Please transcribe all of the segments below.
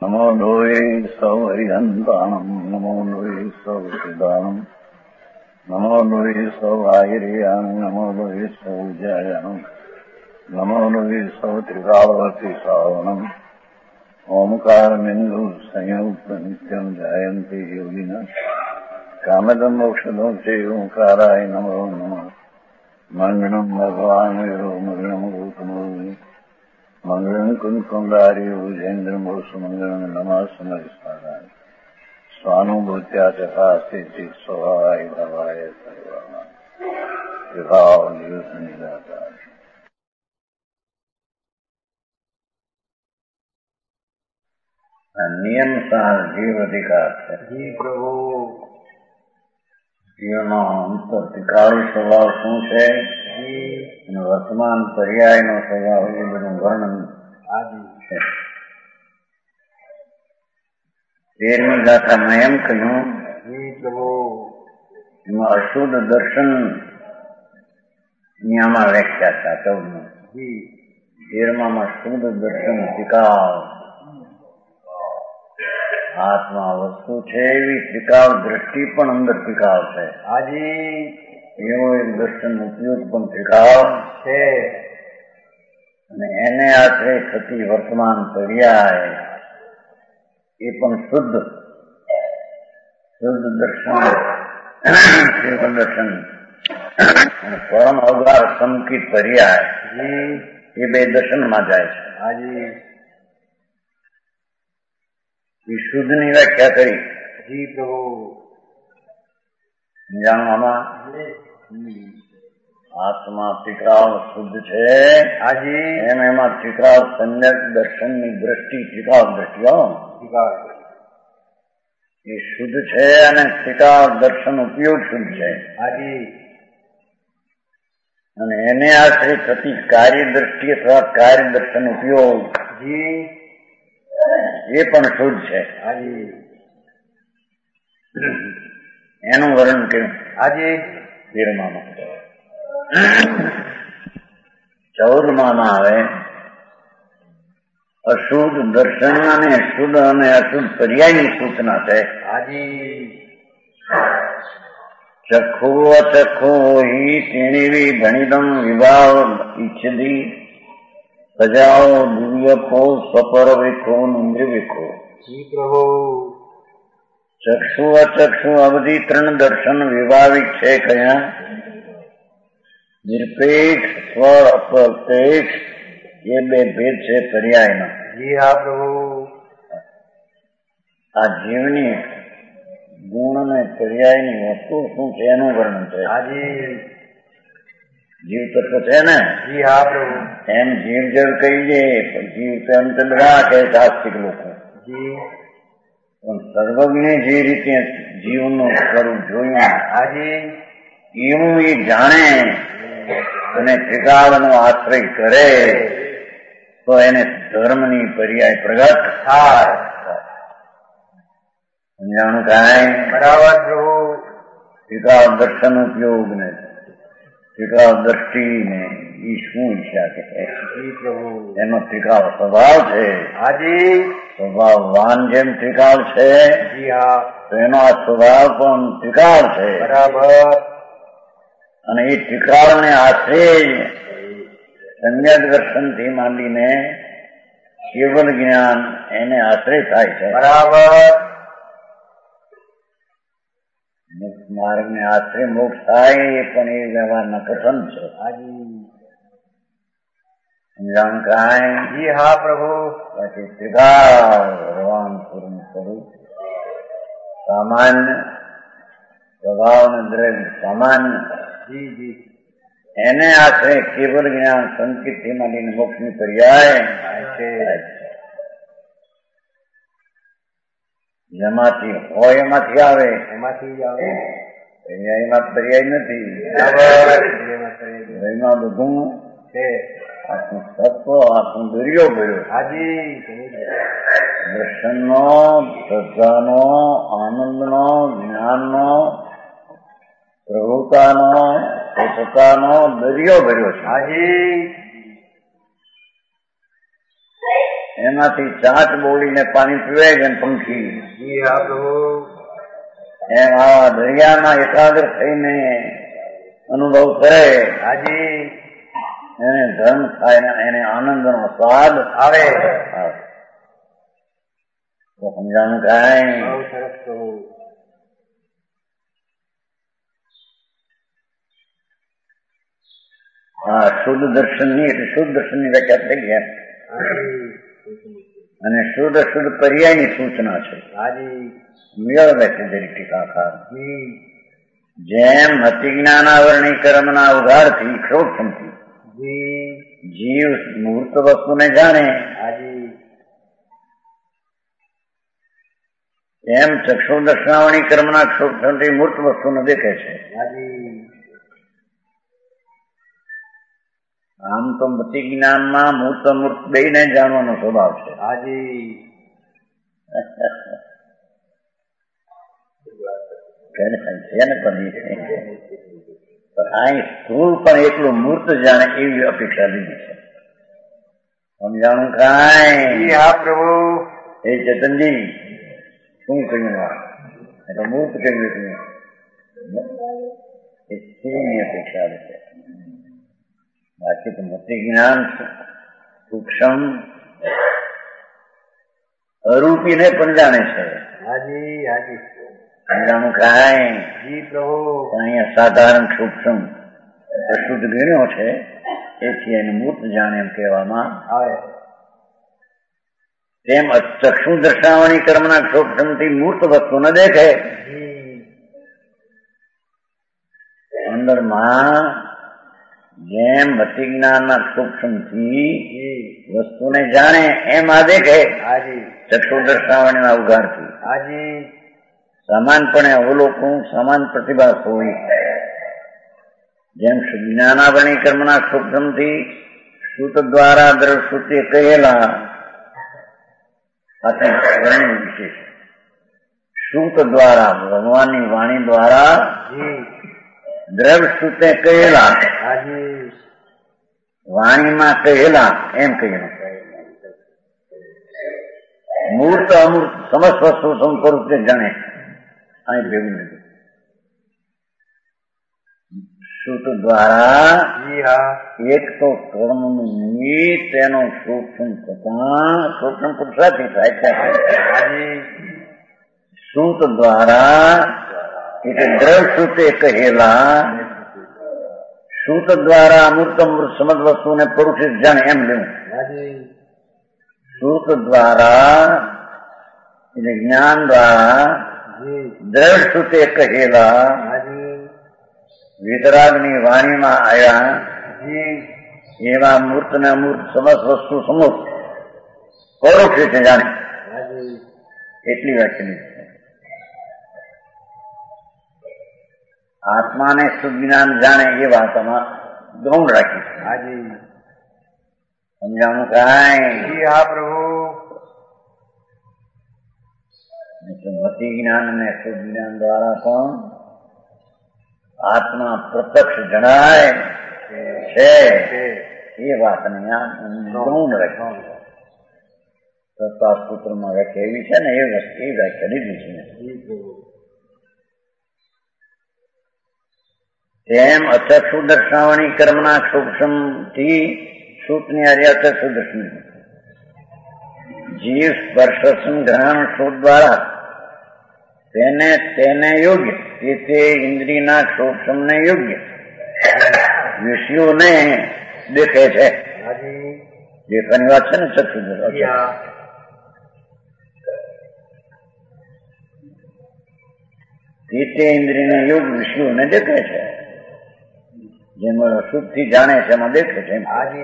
નમો લોહે સૌહરિહંતાણમ નમો લોહે સૌદાનમ નમો લોહે સૌઆયર્યામ નમો લોહે સૌજાયામ નમો લોહે સૌ ત્રિકાળવતી સાવનમ ઓમકારમિંદુ સંયુક્ત નિત્યમ જાયંતિ યોગિના કામદમ મોક્ષદો છે ઓંકારાય નમો નમઃ મંગળમ ભગવાન વિરો મંગળમ ગૌતમો મંગળમ કુંકુંડાર્ય ભુજેન્દ્રમ સુમંગળમ નમઃ સમરિસ્મરાય સ્વાનુભૂત્યા ચકાસ્તિ સ્વભાવાય ભવાય સર્વમાં વિભાવ નિયુત નિરાકાર. નિયમ સાર જીવ અધિકાર છે. જી પ્રભુ. જીવનો અંતરધિકારી સ્વભાવ શું છે અને વર્તમાન પર્યાયનો સ્વભાવ એ બધું વર્ણન છે. 13મી ગાથા મેં એમ કહ્યું એમાં અશુદ્ધ દર્શન ની આમાં વ્યાખ્યા છે. 13માં શુદ્ધ દર્શન ત્રિકાળ આત્મા વસ્તુ છે એવી ત્રિકાળ દ્રષ્ટિ પણ અંદર ત્રિકાળ છે. હાજી. એવો એક દર્શન ઉપયોગ પણ ત્રિકાળ છે અને એને આશરે થતી વર્તમાન પર્યાય એ પણ શુદ્ધ દર્શન દર્શન અને પરમ અવગાર સંકિત પર્યાય એ બે દર્શનમાં જાય છે. હાજી. શુદ્ધ ની વ્યાખ્યા કરી. જી પ્રભુ. જાણવામાં આત્મા ત્રિકાળ શુદ્ધ છે. હાજી. એમાં ત્રિકાળ સમ્યક દર્શન ની દ્રષ્ટિ ત્રિકાળ દ્રષ્ટિ એ શુદ્ધ છે અને ત્રિકાળ દર્શન ઉપયોગ શુદ્ધ છે. હાજી. અને એને આશ્રિત થતી કાર્ય દ્રષ્ટિ અથવા કાર્ય દર્શન ઉપયોગ એ પણ શુદ્ધ છે. હાજી. એનું વર્ણન કર્યું. હાજી. 13માં 14માં આવે અશુદ્ધ દર્શન અને શુદ્ધ અને અશુદ્ધ પર્યાયની સૂચના છે. હાજી. ચક્ષુ અચક્ષુ હિ તેણીવી ભણિદમ વિભાવ ઈચ્છતી સજાઓ દિવ્યકો સ્વપર વિખો ઇન્દ્ર વિખો. જી પ્રભુ. ચક્ષુ અચક્ષુ અવધિ 3 દર્શન વિભાવિક છે. કયા? નિરપેક્ષ સ્વ અપેક્ષ એ બે ભેદ છે પર્યાયમાં. જી હા પ્રભુ. આ જીવની ગુણ અને પર્યાયની વસ્તુ શું છે એનું વર્ણન છે. હાજી. જીવ તત્વ છે ને. જી હા પ્રભુ. એમ જીવ જળ કહી દે જીવ તેમ તો બધા કહે આસ્તિક લોકો. જી. પણ સર્વજ્ઞ જે રીતે જીવનું સ્વરૂપ જોયું હાજી એવું એ જાણે અને ત્રિકાળનો આશ્રય કરે તો એને ધર્મની પર્યાય પ્રગટ થાય. સમજાણું કાંઈ? બરાબર પ્રભુ. ત્રિકાળ દર્શન ઉપયોગ ને ત્રિકાળ દ્રષ્ટિ ને એ શું ઈચ્છા કે એનો ત્રિકાળ સ્વભાવ છે. હાજી. સ્વભાવવાન જેમ ત્રિકાળ છે. જી હા. તો એનો આ સ્વભાવ પણ ત્રિકાળ છે. બરાબર. અને એ ત્રિકાળને આશરે સમ્યક દર્શન થી માંડીને કેવલ જ્ઞાન એને આશ્રય થાય છે. બરાબર. માર્ગ ને આશ્રય મોક્ષ થાય એ પણ એ વ્યવહારના કથન છે. હાજી. સમજાણ કાંઈ? જી હા પ્રભુ. બાકી ત્રિકાળ ભગવાન પૂર્ણ સ્વરૂપ સામાન્ય સ્વભાવ ને દ્રવ્ય સામાન્ય જી જી એને આશ્રય કેવલ જ્ઞાન સંકિત થી માંડીને મોક્ષની પર્યાય છે. જેમાંથી હોય એમાંથી આવે પર્યાયમાં પર્યાય નથી. એમાં બધું છે. આખું તત્વ આખું દરિયો ભર્યો. હાજી. દર્શનનો શ્રદ્ધાનો આનંદનો જ્ઞાનનો પ્રભુતાનો પોતાનો દરિયો ભર્યો છે. હાજી. એમાંથી ચાંચ બોલીને પાણી પીવે છે પંખી. એમ આવા દરિયામાં એકાગ્ર થઈને અનુભવ કરે. હાજી. એને ધર્મ થાય, એને આનંદનો સ્વાદ આવે. તો સમજાણું કાંઈ. હા, શુદ્ધ દર્શનની એટલે શુદ્ધ દર્શનની વ્યાખ્યા થઈ ગયા. અને શુદ્ધ પર્યાયની સૂચના છે. ટીકાકાર જેમ અતિ જ્ઞાનાવરણી કર્મના ઉઘારથી ક્ષોભથી જીવ મૂર્ત વસ્તુને જાણે, એમ ચક્ષુ દર્શનાવણી કર્મના ક્ષોભથી મૂર્ત વસ્તુને દેખે છે. આમ તો મતિ જ્ઞાનમાં મૂર્ત અમૂર્ત બેયને જાણવાનો સ્વભાવ છે. પણ સ્થૂળ પણ એટલું મૂર્ત જાણે એવી અપેક્ષા લીધી છે. સમજાણું કાંઈ? હા પ્રભુ. એ ચેતનજી શું કહ્યું? એટલે મૂર્ત કહ્યું એ સ્થૂળની અપેક્ષા છે. બાકી તો મતિ જ્ઞાન સૂક્ષ્મ અરૂપીને પણ જાણે છે. સમજાણું કાંઈ? અહીંયા સાધારણ સૂક્ષ્મ શુદ્ધ ગણ્યો છે, એથી એને મૂર્ત જાણે એમ કહેવામાં આવે. તેમ ચક્ષુ દર્શાવણી કર્મના સૂક્ષ્મથી મૂર્ત વસ્તુ ન દેખે. અંદરમાં જેમ મતિ જ્ઞાનના સૂક્ષ્મથી વસ્તુને જાણે એમ આ દેખે ચક્ષુ દર્શાવણીના ઉઘારથી. સમાનપણે અવલોકન, સમાન પ્રતિભાસ હોય. જેમ જ્ઞાનાવરણી કર્મના સૂક્ષ્મથી શ્રુત દ્વારા દ્રશ્રુતે કહેલા વર્ણન વિશેષ શ્રુત દ્વારા ભગવાનની વાણી દ્વારા દ્રવ્યશ્રુતે કહેલા, વાણીમાં કહેલા એમ કહેલું. મૂર્ત અમૂર્ત સમસ્ત વસ્તુ સ્વરૂપે જાણે. અહીં ભેગું લીધું. શ્રુત દ્વારા એક તો કર્મનું નિમિત્ત તેનો સૂક્ષ્મ થતા સૂક્ષ્મ પુરુષાર્થી થાય છે. શ્રુત દ્વારા એટલે દ્રવ્યશ્રુતે કહેલા, શ્રુત દ્વારા અમૂર્ત અમૃત સમજ વસ્તુને પરોક્ષિત જાણે એમ લેવું. શ્રુત દ્વારા એટલે જ્ઞાન દ્વારા દ્રવ્યશ્રુતે કહેલા વિતરાગની વાણીમાં આવ્યા એવા મૂર્ત ને અમૂર્ત સમસ્ત વસ્તુ સમૂહ પરોક્ષ રીતે જાણે એટલી વ્યાખ્યા. આત્માને શુદ્ધ જ્ઞાન જાણે એ વાતમાં ગૌણ રાખી છે. સમજાણું કાંઈ? હા પ્રભુ. મતિ જ્ઞાન અને શુદ્ધ જ્ઞાન દ્વારા પણ આત્મા પ્રત્યક્ષ જણાય છે એ વાતને ગૌણ રાખી. સૂત્રમાં વ્યાખ્યા એવી છે ને એ વ્યાખ્યા લીધી છે. તેમ અચક્ષુ દર્શાવણી કર્મના સૂક્ષ્મથી શ્રુતની આર્ય અચક્ષુ દર્શન જીવ સ્પર્શન ગ્રહણ શ્રુત દ્વારા તેને યોગ્ય તે ઇન્દ્રિયના સૂક્ષ્મને યોગ્ય વિષયોને દેખે છે. દેખવાની વાત છે ને ચક્ષુ તે ઇન્દ્રિયને યોગ વિષયોને દેખે છે. જેમાં શુદ્ધથી જાણે છે એમાં દેખે છે.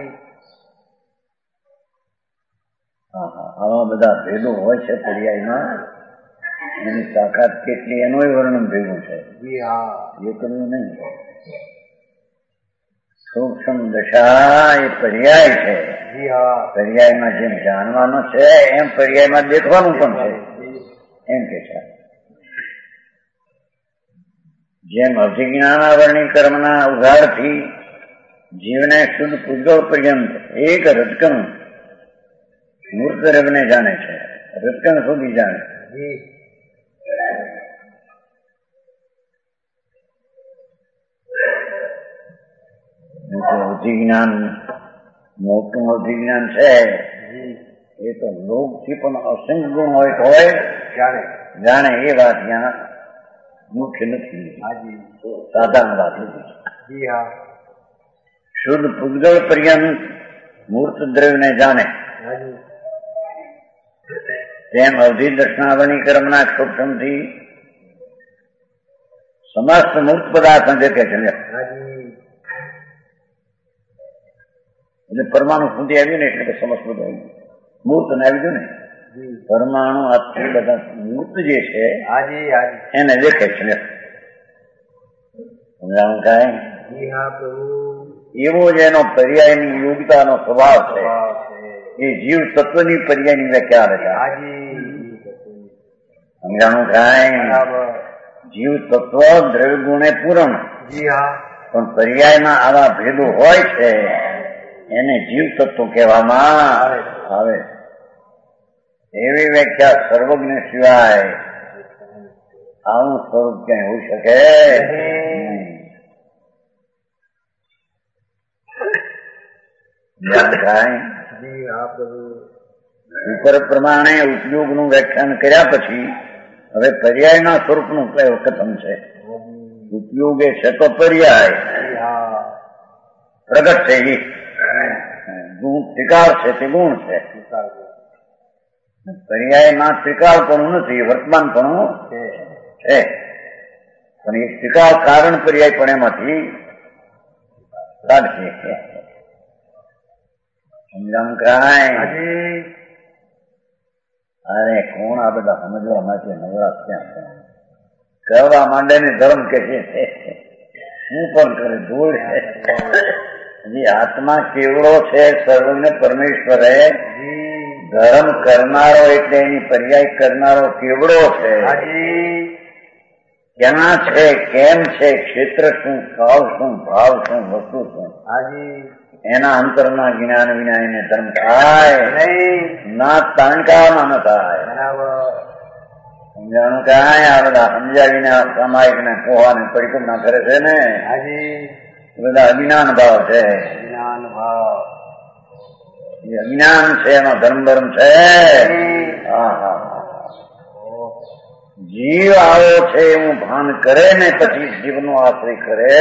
આવા બધા ભેદો હોય છે પર્યાયમાં. એની તાકાત કેટલી એનું વર્ણન ભેગું છે. એ કરવું નહીં. સૂક્ષ્મ દશા એ પર્યાય છે. પર્યાયમાં જેમ જાણવાનું છે એમ પર્યાયમાં દેખવાનું પણ છે એમ કે છે. જેમ અભિજ્ઞાનાવરણી કર્મના ઉઘાડથી જીવને શુદ્ધ પૂજ્યો પર્યંત એક રજકણ મૂર્ત દ્રવ્યને જાણે છે, રત્ન સુધી જાણે. અધિજ્ઞાન મોટું અધિજ્ઞાન છે એ તો લોક થી પણ અસંગ ગુણ હોય તો હોય જાણે એ વાત ત્યાં મુખ્ય નથી, સાધારણ વાત નથી. શુદ્ધ પૂતગલ પર્યંત મૂર્ત દ્રવ્યને જાણે તેમ અવધિ દર્શનાવણી કર્મના ક્ષોભથી સમસ્ત મૂર્ત પદાર્થ દેખે છે. એટલે પરમાણુ સુધી આવ્યું ને એટલે સમસ્ત બધું આવ્યું, મૂર્ત ને આવી ગયું ને. પરમાણુ આથી બધા મૂર્ત જે છે એને દેખે છે. એવો જ એનો પર્યાયની યોગ્યતાનો સ્વભાવ છે. એ જીવ તત્વની પર્યાયની વ્યાખ્યા છે. સમજાણું કાંઈ? જીવ તત્વ દ્રવ્ય ગુણે પૂરણ, પણ પર્યાયમાં આવા ભેદો હોય છે એને જીવ તત્વ કહેવામાં આવે. એવી વ્યાખ્યા સર્વજ્ઞ સિવાય આવું સ્વરૂપ ક્યાંય હોઈ શકે ઉપર પ્રમાણે ઉપયોગનું વ્યાખ્યાન કર્યા પછી હવે પર્યાયના સ્વરૂપનું કથન છે. ઉપયોગ એ છે તો પર્યાય પ્રગટ છે, એ ગુણ ત્રિકાળ છે તે ગુણ છે. પર્યાયમાં ત્રિકાળ પણ નથી, વર્તમાન પણ છે, પણ એ ત્રિકાળ કારણ પર્યાય પણ એમાંથી કાઢશે. સમજામ કાંઈ? અરે કોણ આ બધા સમજવા માટે નવરાશ ક્યાં કરવા માંડે ને ધર્મ કે છે શું પણ કરે ધૂળ છે. હજી આત્મા કેવડો છે સર્વજ્ઞ પરમેશ્વરે ધર્મ કરનારો એટલે એની પર્યાય કરનારો કેવડો છે, ક્યાં છે, કેમ છે, ક્ષેત્ર શું, કાળ શું, ભાવ શું, વસ્તુ શું, એના અંતરના જ્ઞાન વિના એને ધર્મ થાય ના, તાણકામાં ન થાય. સમજાણું કાંઈ? આ બધા સમજ્યા વિના સામાયિક ને પોહાને પરિક્રમા કરે છે ને, બધા અજ્ઞાન ભાવ છે. અજ્ઞાન છે એમાં ધર્મ છે. જીવ આવો છે એવું ભાન કરે ને પછી જીવનો આશ્રય કરે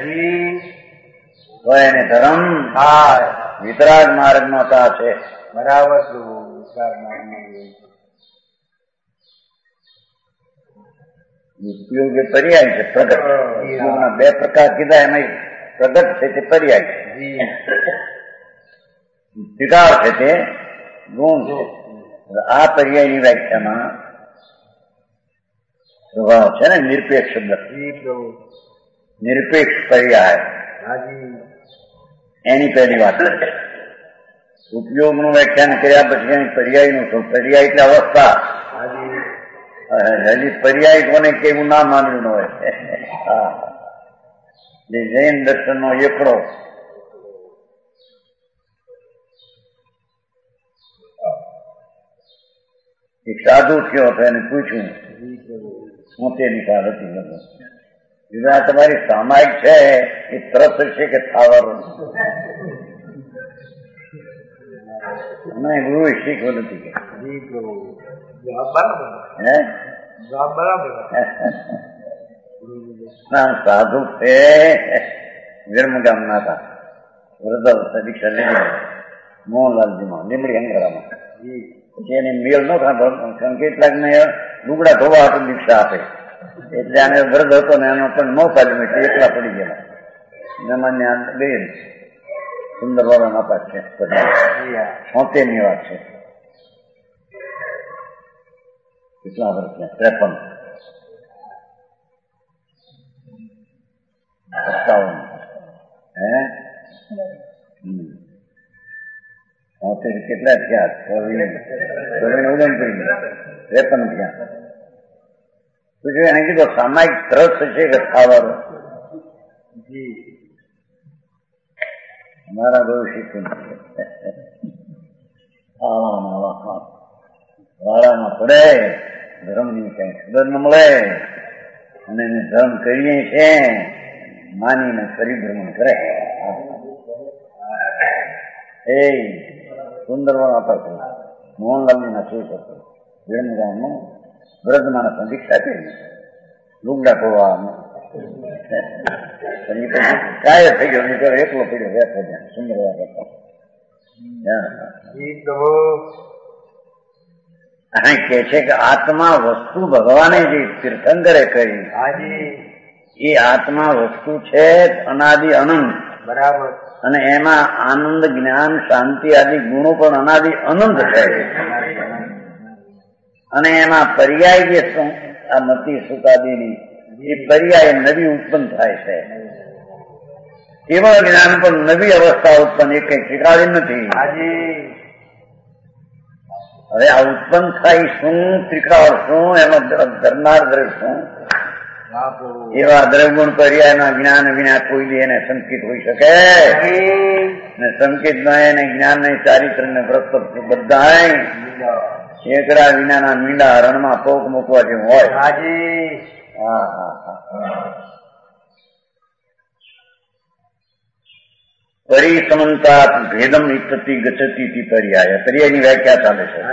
તો એને ધર્મ વિતરાગ માર્ગમાં છે. બરાબર. ઉપયોગ એ પર્યાય છે, પ્રગટ. ઉપયોગના બે પ્રકાર કીધા, એમાં પ્રગટ છે તે પર્યાય છે, ત્રિકાળ છે તે ગુણ છે. આ પર્યાયની વ્યાખ્યામાં સ્વભાવ છે ને નિરપેક્ષ શબ્દ, નિરપેક્ષ પર્યાય એની પહેલી વાત છે. ઉપયોગનું વ્યાખ્યાન કર્યા પછી પર્યાયનું શું? પર્યાય એટલે અવસ્થા. હજી પર્યાય કોને કેવું ના માન્યું ન હોય. જે જૈન દર્શન નો એકડો એક સાધુ થયો હતો, એને પૂછ્યું હું તે નિકાલ હતી, તમારી સામાયિક છે એ તરસ છે કે થાવર? મને ગુરુ શીખવું નથી ના સાધુ છે વિરમગામ ના હતા, વૃદ્ધ દીક્ષા લીધી મોહનલાલજીમાં લીમડી અંગારામાં. પછી એને મેળ ન ખાતો કારણ કે કેટલાક ને લુગડા ધોવા હતું દીક્ષા આપે એટલે આને વૃદ્ધ હતો ને એનો પણ ન પાડ્યું એટલે એકલા પડી ગયેલા. માન્ય બે સુંદર વાળા નાપાસ છે, 76 ની વાત છે. કેટલા વર્ષ? 53 કેટલા થયા? 53 થયા. પછી એને કીધું સામાયિક ત્રસ છે કે ખાવાનો? અમારા બહુ શીખવું આવા વાળામાં પડે, ધર્મની કઈ ખબર ન મળે અને એને ધર્મ કરીએ છે માનીને પરિભ્રમણ કરે. એ સુંદરવન હતા મોહનલાલની નક્કી કરતો વિરમગામમાં વૃદ્ધ માણસને દીક્ષા કરી લુગડા ખોવામાં કાય થઈ ગયો નીકળો એકલો પડ્યો બેઠો ત્યાં સુંદરવા કરતા. કે છે કે આત્મા વસ્તુ ભગવાને જે તીર્થંકરે કરી એ આત્મા વસ્તુ છે અનાદિ અનંત. બરાબર. અને એમાં આનંદ જ્ઞાન શાંતિ આદિ ગુણો પણ અનાદિ અનંત છે. અને એમાં પર્યાય જે શું આ મતિ સુખ આદિની એ પર્યાય નવી ઉત્પન્ન થાય છે. કેવળ જ્ઞાન પણ નવી અવસ્થા ઉત્પન્ન એ કઈ શીખવાડી નથી. હવે આ ઉત્પન્ન થાય શું ત્રિકાળ શું એનો ધરનાર દ્રવ્ય શું એવા દ્રવગુણ પર્યાયના જ્ઞાન વિના કોઈ બી એને સંકિત હોઈ શકે ને સંકિત ના એને જ્ઞાન ને ચારિત્ર ને વ્રત બધા એકડા વિનાના મીંડા રણમાં પોક મૂકવા જેવું હોય. પરિસમંતા ભેદમ ઇત્તતિ ગચ્છતિ પર્યાય. પર્યાયની વ્યાખ્યા ચાલે છે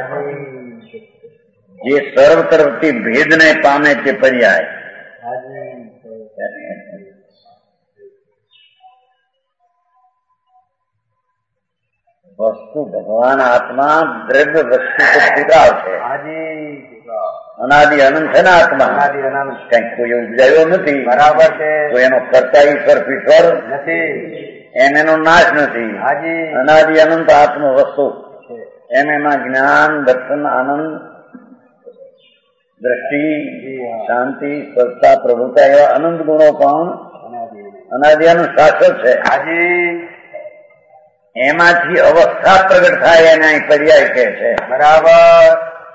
જે સર્વ તરફથી ભેદને પામે તે પર્યાય. વસ્તુ ભગવાન આત્મા દ્રવ્ય વસ્તુ તો ત્રિકાળ છે. અનાદિ અનંત છે ને આત્મા કઈક કોઈ ઉપજાયો નથી. બરાબર છે. તો એનો કરતા ઈશ્વર પીશ્વર નથી એમ એનો નાશ નથી. અનાદિ અનંત આત્મ વસ્તુ એમ એમાં જ્ઞાન દર્શન આનંદ દ્રષ્ટિ શાંતિ સ્વચ્છતા પ્રભુતા એવા અનંત ગુણો પણ અનાદિ અનંત શાશ્વત છે. એમાંથી અવસ્થા પ્રગટ થાય એને અહીં પર્યાય કહે છે. બરાબર.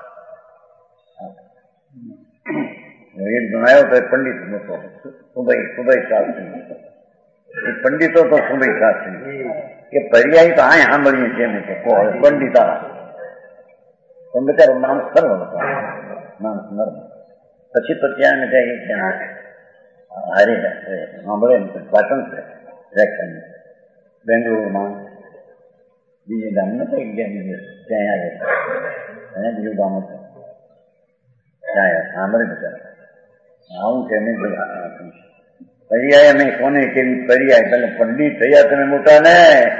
વેદ ગણાયો તો પંડિત મોટો સુભાઈ શાસ્ત્રી એ પંડિતો તો સુભાઈ શાસ્ત્રી કે પર્યાય તો આ સાંભળીએ છીએ ને કે પંડિતા પણ બચારો માણસ સર્વ હતો માણસ નર્મ. પછી તો ત્યાં ને ત્યાં હારે સાંભળે ને પાટણ છે વ્યાખ્યાન બેંગ્લોરમાં બીજે ગામ નથી ત્યાં આવે અને બીજું ગામ હતું ત્યાં સાંભળે બચારા આવું છે નહીં પર્યાય અમે કોને કેવી પર્યાય તમે પંડિત થયા તમે મોટા ને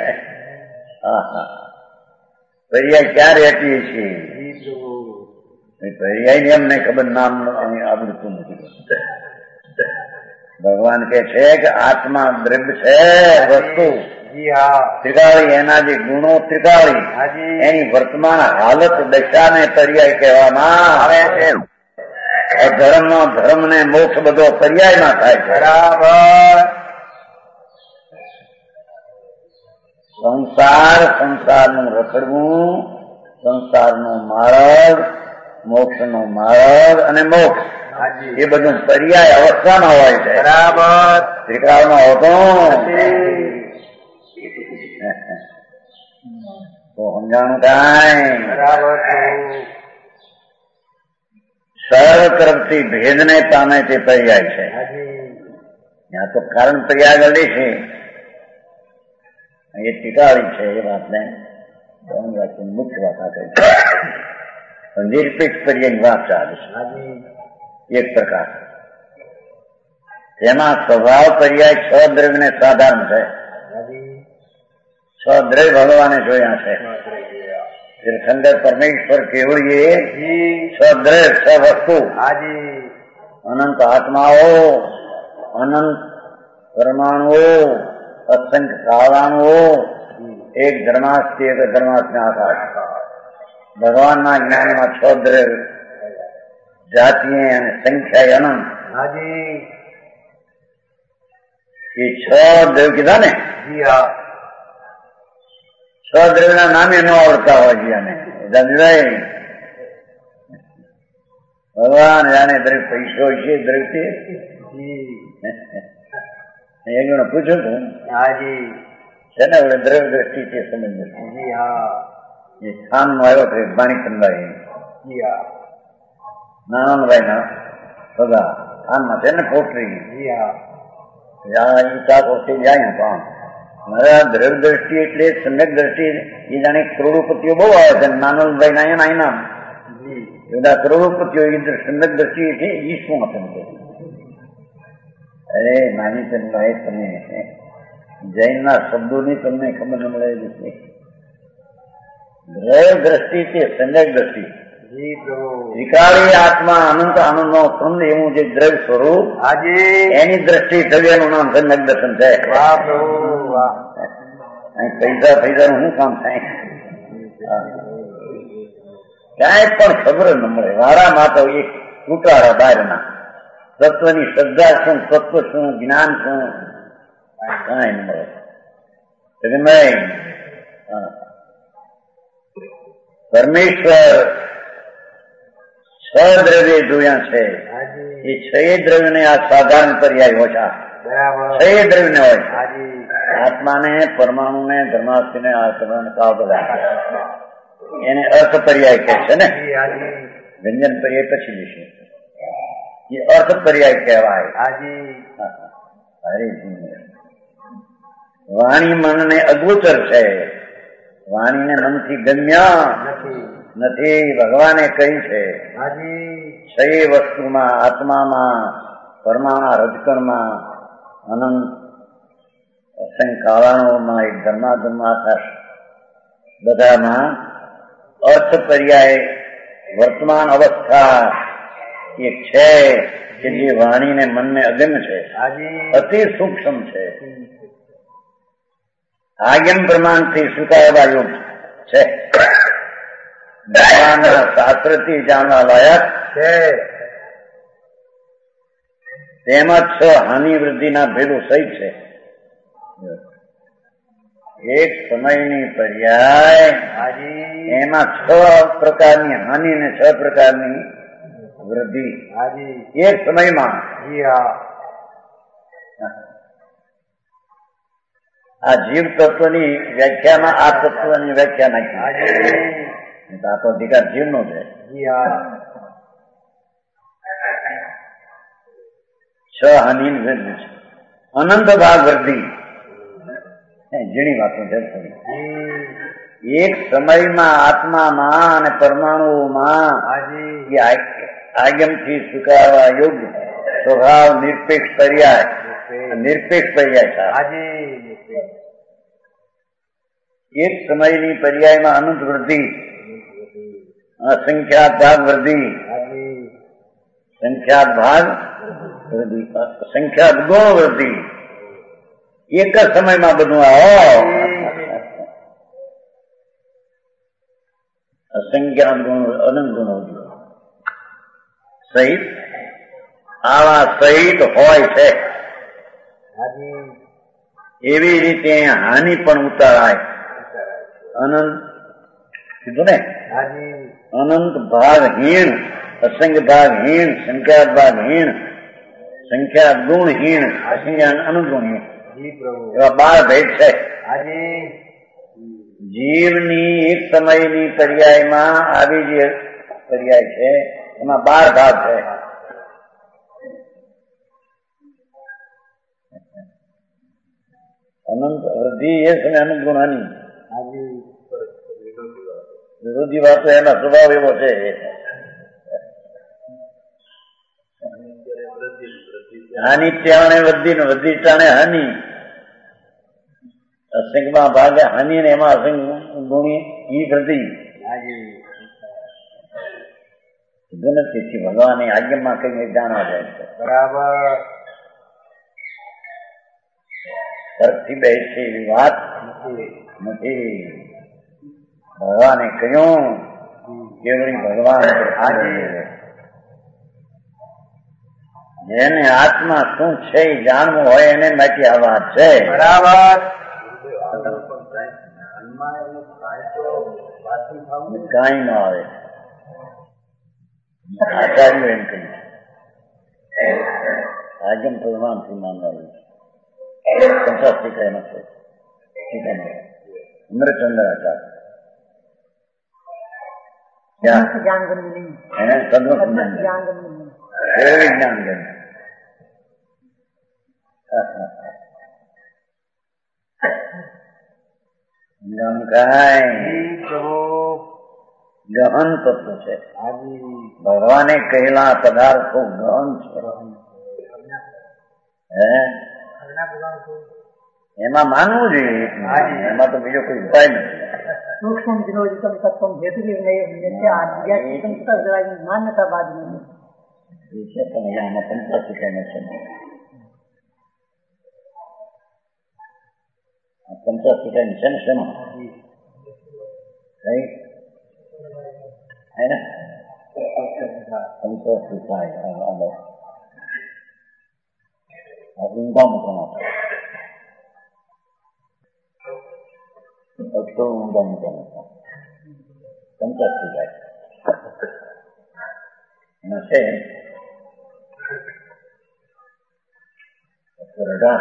પર્યાય ક્યાં રહેતી છે પર્યાય ને એમને ખબર નામ આવડતું નથી. ભગવાન કે છે કે આત્મા દ્રવ્ય છે વસ્તુ ત્રિકાળી એના જે ગુણો ત્રિકાળી એની વર્તમાન હાલત દશાને પર્યાય કહેવામાં આવે છે. ધર્મ ને મોક્ષ બધો પર્યાયમાં થાય છે. બરાબર. સંસારનું રખડવું સંસારનો માર્ગ મોક્ષનો માર્ગ અને મોક્ષ એ બધું પર્યાય અવસ્થામાં હોય છે. બરાબર. ત્રિકાળમાં હોતો તો સમજાણું કાંઈ. બરાબર. સર્વ તરફથી ભેદને પામે તે પર્યાય છે. ત્યાં તો કારણ પર્યાય ગળી છે એ ટીકાળી છે. એ વાતને મુખ્ય વાત આપે છે. નિરપેક્ષ પર્યાયની વાત ચાલે છે એક પ્રકાર. તેમાં સ્વભાવ પર્યાય છ દ્રવ્યને સાધારણ છે. છ દ્રવ્ય ભગવાને જોયા છે. તીર્થંકર પરમેશ્વર કેવળીએ છ દ્રવ્ય છ વસ્તુ અનંત આત્માઓ અનંત પરમાણુઓ અસંખ્ય કાળાણુઓ એક ધર્માસ્થી એક ધર્માસ્ને આકાશ. ભગવાનના જ્ઞાનમાં છ દ્રવ્ય જાતિએ અને સંખ્યા અનંત એ છ દ્રવ્ય કીધા ને છ દ્રવ્યના નામે ન આવડતા હોય છે. અને ભગવાન જાણે દ્રવ્ય પૈસો છે દ્રવ્ય એમને પૂછ્યું હતું છે ને હવે દ્રવ્ય દ્રષ્ટિ છે સમજ એ સ્થાનમાં આવ્યો તો વાણીચંદાઈ જી હા નાનંદભાઈ ના સદા સ્થાનમાં છે ને કોટરી જી હા જાય તો આમ મારા દ્રવ્ય દ્રષ્ટિ એટલે સમ્યક દ્રષ્ટિ એ જાણે કરોડોપતિઓ બહુ આવે છે નાનંદભાઈ ના એના ઇનામ બધા કરોડોપતિઓ સમ્યક દ્રષ્ટિ છે એ શું સમજે અરે માનીચંદભાઈ તમે જૈનના શબ્દોની તમને ખબર ન મળે છે દ્રવ્ય દ્રષ્ટિ છે સમ્યક દ્રષ્ટિ વિકારી આત્મા અનંત આનંદ નો સ્કંદ એવું જે દ્રવ્ય સ્વરૂપ એની દ્રષ્ટિ દ્રવ્યનું નામ સમ્યક દર્શન છે. પૈસા નું શું કામ થાય ક્યાંય પણ ખબર ન મળે વારામાં તો એક ઉતારા બહારના તત્વની શ્રદ્ધા શું તત્વ શું જ્ઞાન શું કાંઈ ન મળે. પરમેશ્વર છ દ્રવ્ય જોયા છે એ છ દ્રવ્ય ને આ સાધારણ પર્યાય ઓછા છ દ્રવ્ય ને હોય આત્માને પરમાણુ ને ધર્માસ્તિ ને આચરણ બધા એને અર્થ પર્યાય કહે છે ને વ્યંજન પર્યાય પછી વિશે એ અર્થ પર્યાય કહેવાય. વાણી મનને અગોચર છે વાણીને મનથી ગમ્યા નથી ભગવાને કહી છે છ વસ્તુમાં આત્મામાં પરમાણુ રજકણમાં અનંત અસંખ્યાળાઓમાં એક ધર્માધર્માકાશ બધામાં અર્થ પર્યાય વર્તમાન અવસ્થા એક છે કે જે વાણીને મનને અગમ્ય છે અતિ સૂક્ષ્મ છે આગમ પ્રમાણથી સ્વીકારવા યોગ્ય છે ભગવાનના શાસ્ત્રથી જાણવા લાયક છે તેમજ છ હાનિ વૃદ્ધિના ભેદો સહિત છે. એક સમયની પર્યાય એમાં છ પ્રકારની હાનિ ને છ પ્રકારની વૃદ્ધિ એક સમયમાં આ જીવ તત્વની વ્યાખ્યામાં આ તત્વની વ્યાખ્યા નાખી આ તો અધિકાર જીવનો છે. છ હાનિ વૃદ્ધિ છે અનંત ભાગ વૃદ્ધિ ઝીણી વાતો છે. એક સમયમાં આત્મામાં અને પરમાણુઓમાં આગમથી સ્વીકારવા યોગ્ય સ્વભાવ નિરપેક્ષ પર્યાય છે. એક સમયની પર્યાયમાં અનંત વૃદ્ધિ અસંખ્યાત ભાગ વૃદ્ધિ સંખ્યાત ભાગ વૃદ્ધિ સંખ્યાત ગુણ વૃદ્ધિ એક જ સમયમાં બધું અસંખ્યાત ગુણ અનંત ગુણો સહિત આવા સહિત હોય છે. એવી રીતે હાનિ પણ ઉતારાય અનંત કીધું ને અનંત ભાગહીણ અસંખ્ય ભાગહીણ સંખ્યાત ભાગહીણ સંખ્યાત ગુણહીણ અસંખ્યાત અનંત ગુણહીણ એવા 12 ભેદ છે. જીવની એક સમયની પર્યાયમાં આવી જે પર્યાય છે એમાં 12 ભાગ છે. અનંત વૃદ્ધિ એ સમય અનંત ગુણાની વિરોધી વાતો એના સ્વભાવ એવો છે. હાનિ ટાણે વૃદ્ધિ ને વૃદ્ધિ ટાણે હાનિ અસંખ્યમાં ભાગે હાનિ ને એમાં અસંખ્ય ગુણી ઈ વૃદ્ધિ નથી ભગવાનની આજ્ઞામાં કઈ જાણવા જાય છે. બરાબર તર્કથી બે છે એવી વાત નથી. ભગવાને કહ્યું કેવળી ભગવાન જેને આત્મા શું છે એ જાણવું હોય એને માટે આ વાત છે. બરાબર કઈ ન આવે આચાર્ય એમ કહ્યું આજમ ભગવાનથી માનવાનું સંસાર ટીકા નથી ટીકા અમૃતચંદ્ર આચાર્ય ज्ञान गम्य नहीं है, तद्वत ज्ञान गम्य नहीं, विज्ञान गम्य। જ્ઞાન કહાય ગહન તત્વ છે. ભગવાને કહેલા પદાર્થો ગહન છે. એમાં માનવું જોઈએ, એમાં તો બીજો કોઈ ઉપાય નથી. सूक्ष्म विरोधितम तत्व हेतु मान्यता बाद में છે પણ આમાં પંચાશીકાને છે, પંચાશીકાની છે ને શેમાં કઈ હે ને પંચાશીકાય ઊંઘા મૂકવાના ઊંઘા મૂકવાના પંચાશીકાય એમાં છે 18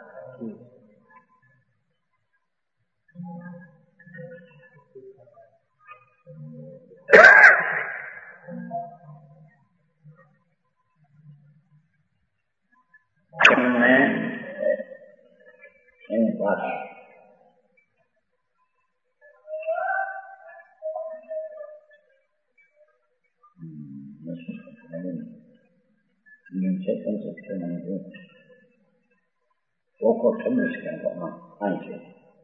એની પાસે poco semestre anche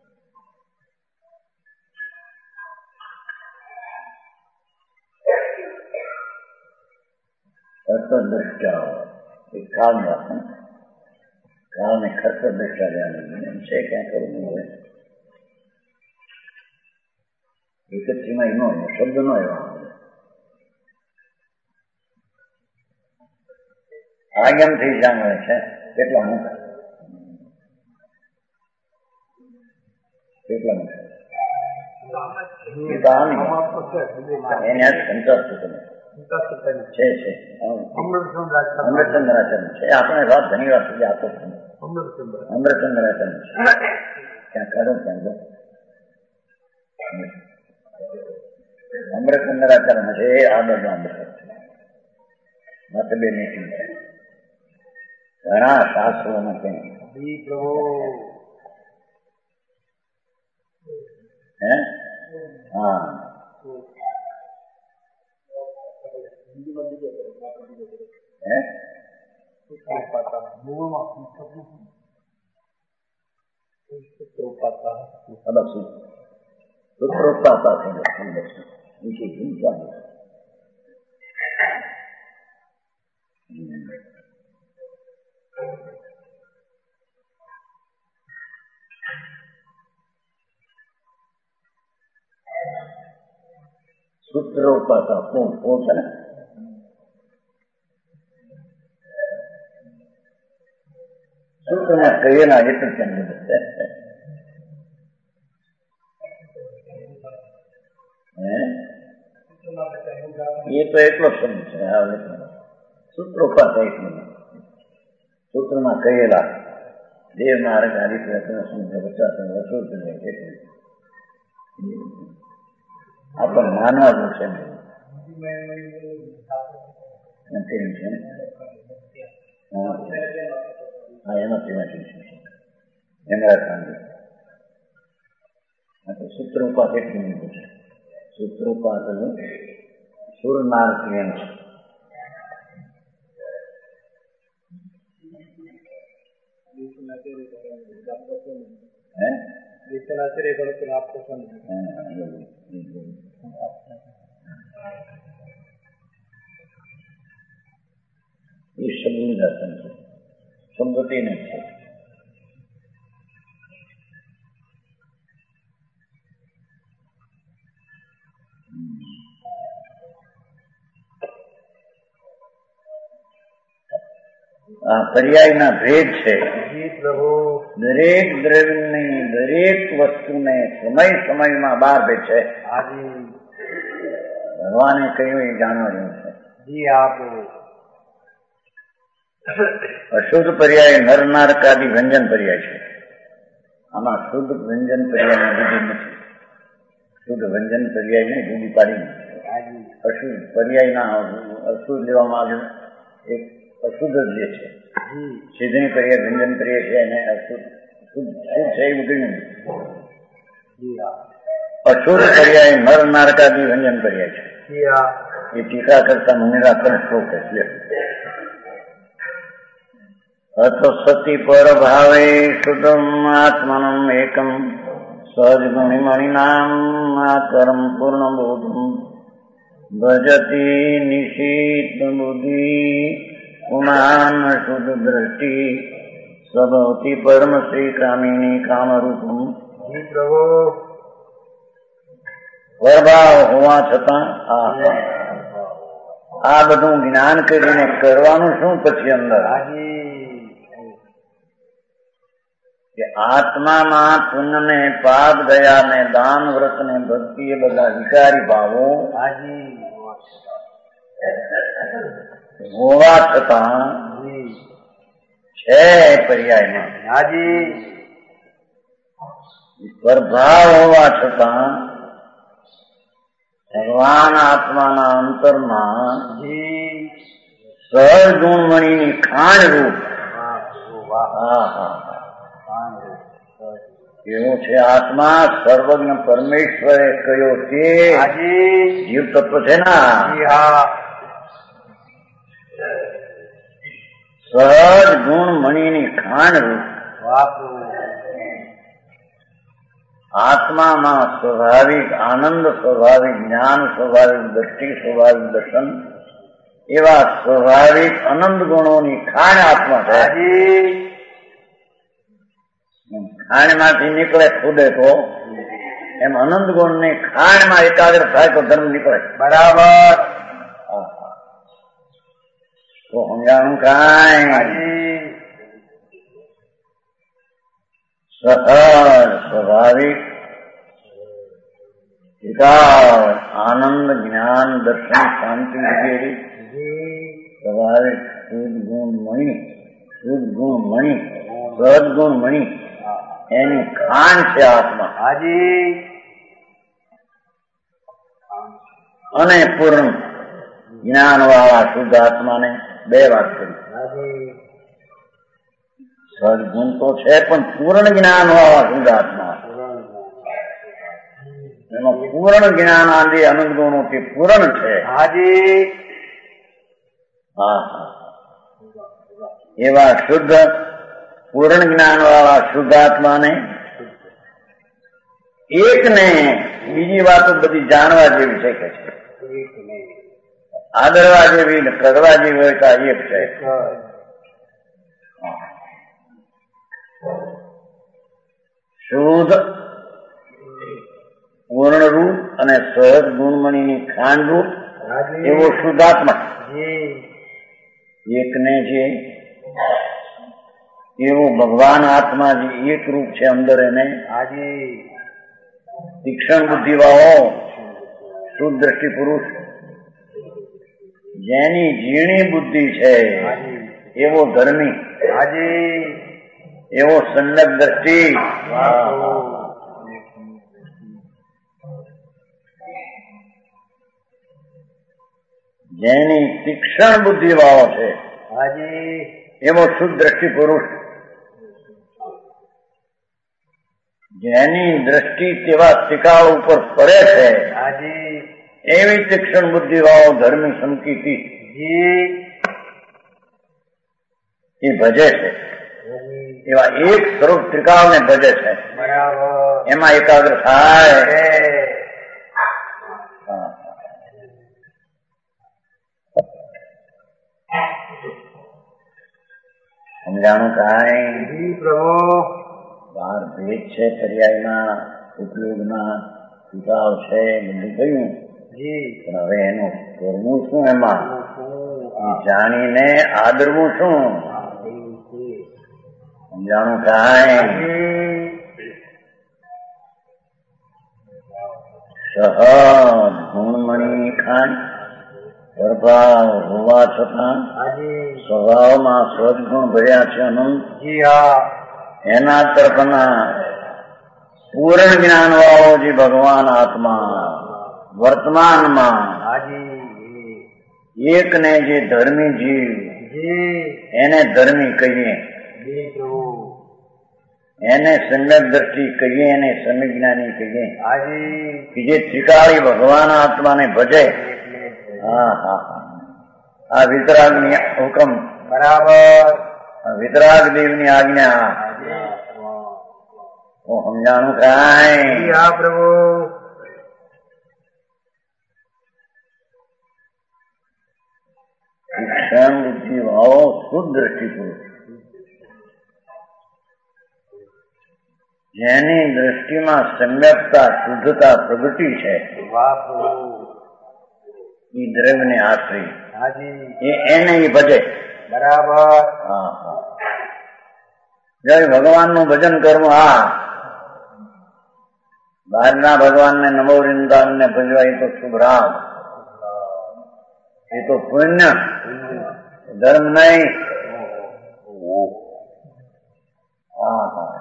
कर्तव्य एक काल में काल में कर्तव्य से क्या करूँ एक सीमा नो शब्द नो આગમ થઈ જાણે છે કેટલા મોટા કેટલા મોટા એને આજ સંતોષ છે છે અમૃતચંદ્રાચરણ છે. આપણે વાત ઘણી વાર સુધી આપો અમૃતચંદ્રાચરણ છે ક્યાં કરો ત્યાં જો અમૃતચંદ્રાચરણ છે આ બધું અમૃત મતભેદ નથી. ઘણા શાસ્ત્રોમાં છે હા સૂત્રોપાતા કોણ છે ને સૂત્રમાં કહેલા એટલું ચંદ્ર એ તો એટલો શબ્દ છે. સૂત્રોપાતા એટલું સૂત્રમાં કહેલા દેવ માર્ગ આપણને માનવા જેવું છે સૂત્રોપાત એટલું છે. સૂત્રોપાત સુરનાર્થિયન છે. એ શબ્દનું દર્શન છે, સંગતિ નથી. આ પર્યાયના ભેદ છે. દરેક દ્રવ્યની દરેક વસ્તુને સમય સમયમાં બહાર ભેદ છે. ભગવાને કહ્યું એ જાણવા જેવું છે. અશુદ્ધ પર્યાય નર નારકાદી વ્યંજન પર્યાય છે. આમાં શુદ્ધ વ્યંજન પર્યાયની જુદી નથી. શુદ્ધ વ્યંજન પર્યાયને જુદી પાડી નથી. અશુદ્ધ પર્યાયના અશુદ્ધ લેવામાં આવ્યું. એક અશુદ્ધ જ જે છે સિદ્ધની પર્યાય વ્યંજન પર્યાય છે એને અશુદ્ધ શુદ્ધ છે એવું કહ્યું. અશુદ્ધ પર્યાય નર નારકાદી વ્યંજન પર્યાય છે. એ ટીકા કરતા મુનિરા ત્રણ શ્લોક છે. અથ સતી પર ભાવે શુદ્ધમ આત્માનમ એકમ સહજ ગુણિમણિનામ કર્મ પૂર્ણ બોધમ ભજતી નિશીત બુદ્ધિ પુમાન શુદ્ધ દ્રષ્ટિ સ્વભવતી પરમ શ્રી કામિની કામરૂપમ. સ્વભાવ હોવા છતાં આ બધું જ્ઞાન કરીને કરવાનું શું પછી અંદર કે આત્મામાં પુણ્ય ને પાપ દયા ને દાન વ્રત ને ભક્તિ એ બધા વિકારી ભાવો હોવા છતાં છે પર્યાયમાં સ્વભાવ હોવા છતાં ભગવાન આત્માના અંતરમાં સહજ ગુણમણીની ખાણ રૂપ એવો છે આત્મા. સર્વજ્ઞ પરમેશ્વરે કયો છે જીવ તત્વ છે ને સહજ ગુણમણીની ખાણ રૂપ આત્મામાં સ્વાભાવિક આનંદ, સ્વાભાવિક જ્ઞાન, સ્વાભાવિક દ્રષ્ટિ, સ્વાભાવિક દર્શન એવા સ્વાભાવિક આનંદ ગુણોની ખાણ આત્મા છે. ખાણમાંથી નીકળે ખુદે તો એમ આનંદ ગુણ ની ખાણમાં એકાગ્ર થાય તો ધર્મ નીકળે. બરાબર. તો સમજાણું કાંઈ સહજ સ્વાભાવિક આનંદ જ્ઞાન દર્શન શાંતિ વગેરે સ્વાભાવિક શુદ્ધ ગુણ મણી સહજ ગુણ મણી એની ખાણ છે આત્મા. અને પૂર્ણ જ્ઞાન વાળા શુદ્ધ આત્માને બે વાત કરી. સદગુણ તો છે પણ પૂર્ણ જ્ઞાન વાળા શુદ્ધ આત્મા એમાં પૂર્ણ જ્ઞાન આદિ અનંત ગુણો થી પૂર્ણ છે. એવા શુદ્ધ પૂર્ણ જ્ઞાન વાળા શુદ્ધ આત્માને એકને બીજી વાતો બધી જાણવા જેવી છે કે છે આદરવા જેવી ને કરવા જેવી હોય તો એક છે. શુદ્ધ પૂર્ણ રૂપ અને સહજ ગુણમણીની ખાંડ રૂપ એવો શુદ્ધાત્મા એકને છે એવો ભગવાન આત્મા જે એક રૂપ છે અંદર એને તીક્ષ્ણ બુદ્ધિ વાળો શુદ્ધ દ્રષ્ટિ પુરુષ જેની ઝીણી બુદ્ધિ છે એવો ધર્મી એવો સંલગ્ન દ્રષ્ટિ જેની તીક્ષ્ણ બુદ્ધિ વાળો છે એવો શુદ્ધ દ્રષ્ટિ પુરુષ જેની દ્રષ્ટિ તેવા ટીકાળ ઉપર પડે છે એવી તીક્ષ્ણ બુદ્ધિ વાળો ધર્મી સંકીર્તિ એ ભજે છે. એવા એક સ્વરૂપ ત્રિકાળને ભજે છે. એમાં એકાગ્ર થાય. સમજાણું કાંઈ બહાર ભેદ છે પર્યાયના ઉપયોગના ટીકાઓ છે બધું કહ્યું પણ હવે એનું કરવું શું એમાં જાણીને આદરવું શું સમજાણું કાંઈ સહજ ગુણમણી ખાંડ પ્રભાવ હોવા છતાં સ્વભાવમાં સદગુણ ભર્યા છે અનંત એના તરફના પૂર્ણ જ્ઞાન વાળો જે ભગવાન આત્મા વર્તમાનમાં હાજી એકને જે ધર્મી જીવ જી એને ધર્મી કહીએ, જી પ્રભુ એને સમ્યક દ્રષ્ટિ કહીએ, એને સમ્યક જ્ઞાની કહીએ, હાજી કે જે ત્રિકાળી ભગવાન આત્માને ભજે. હા હા હા, આ વિતરાગની હુકમ, બરાબર વિતરાગ દેવની આજ્ઞા. હું સમજાણું કાંઈ? હા પ્રભુ શિક્ષણ બુદ્ધિ ભાવો શુદ્ધ દ્રષ્ટિ પુરુષ, જેની દ્રષ્ટિમાં સમ્યકતા શુદ્ધતા પ્રગટી છે, વાહ પ્રભુ એ દ્રવ્યને આશ્રય, હાજી એને એ ભજે. બરાબર હા હા, જય ભગવાનનું ભજન કરવું. હા, બહારના ભગવાનને નમો વૃંદાવનને ભજવા એ તો શુભ રાગ, એ તો પુણ્ય, ધર્મ નહીં. હા હા,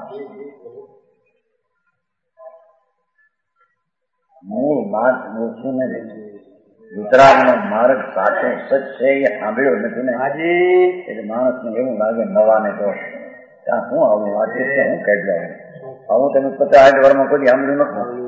મૂળ વાત ઓછું નથી. વિતરાગનો માર્ગ સાચો સચ છે એ સાંભળ્યો નથી ને, હાજી એટલે માણસને એવું લાગે નવાને તો ત્યાં શું આવું વાત છે, હું કહી દઉં આવું તમે 50 વર્ષમાં કોઈ સાંભળ્યું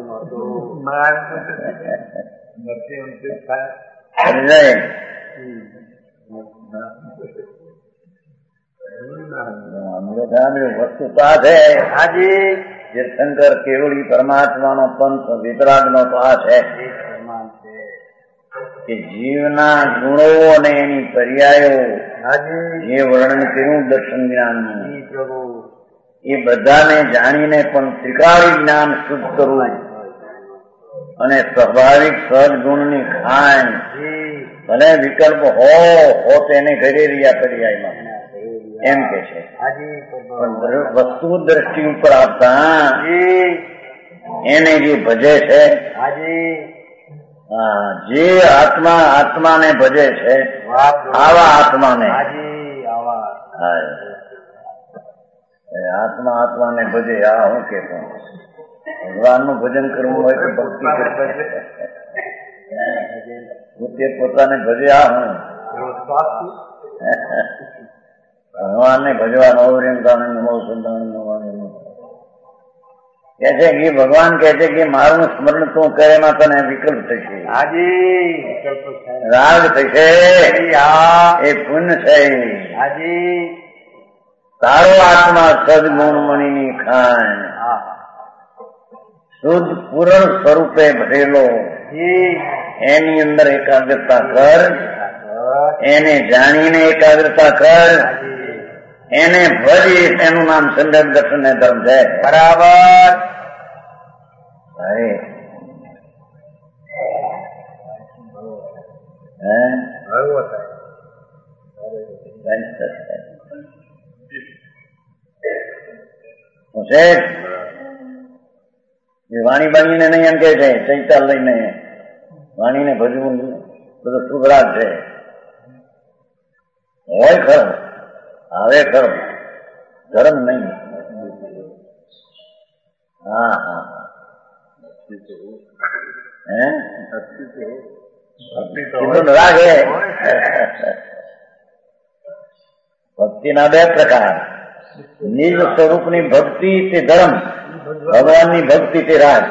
નથી. વસ્તુ તો આ છે. હાજી તીર્થંકર કેવળી પરમાત્માનો પંથ વિતરાગનો તો આ છે કે જીવના ગુણો અને એની પર્યાયો જે વર્ણન કર્યું દર્શન જ્ઞાનનું, એ બધાને જાણીને પણ ત્રિકાળી જ્ઞાન શુદ્ધ કરવું અને સ્વાભાવિક સહજ ગુણની ખાણ, ભલે વિકલ્પ હો તેને ઘરે રહ્યા પર્યાયમાં એમ કે છે. પણ વસ્તુ દ્રષ્ટિ ઉપર આપતા એને જે ભજે છે, જે આત્મા આત્માને ભજે છે, આવા આત્માને આત્મા આત્માને ભજે. આ હું કે ભગવાનનું ભજન કરવું હોય તો ભક્તિ પોતે પોતાને ભજે. આ હું ભગવાનને ભજવા નવો કે છે કે ભગવાન કહે છે કે મારું સ્મરણ તું કરે એમાં તને વિકલ્પ થશે, રાગ થશે, એ પુણ્ય છે. તારો આત્મા સદગુણમણીની ખાન શુદ્ધ પૂરણ સ્વરૂપે ભરેલો, એની અંદર એકાગ્રતા કર, એને જાણીને એકાગ્રતા કર, એને ભજી, એનું નામ સમ્યક દર્શન ને ધર્મ છે. બરાબર. વાણી બાણીને નહીં એમ કે છે, ચૈતાલ લઈને વાણીને ભજવું બધું શુભરાગ છે. હોય ખરો, આવે ખરો, ધર્મ નહીં. હા હા, રાખે. ભક્તિના 2 પ્રકાર, નિજ સ્વરૂપની ભક્તિ તે ધર્મ, ભગવાનની ભક્તિ તે રાજ.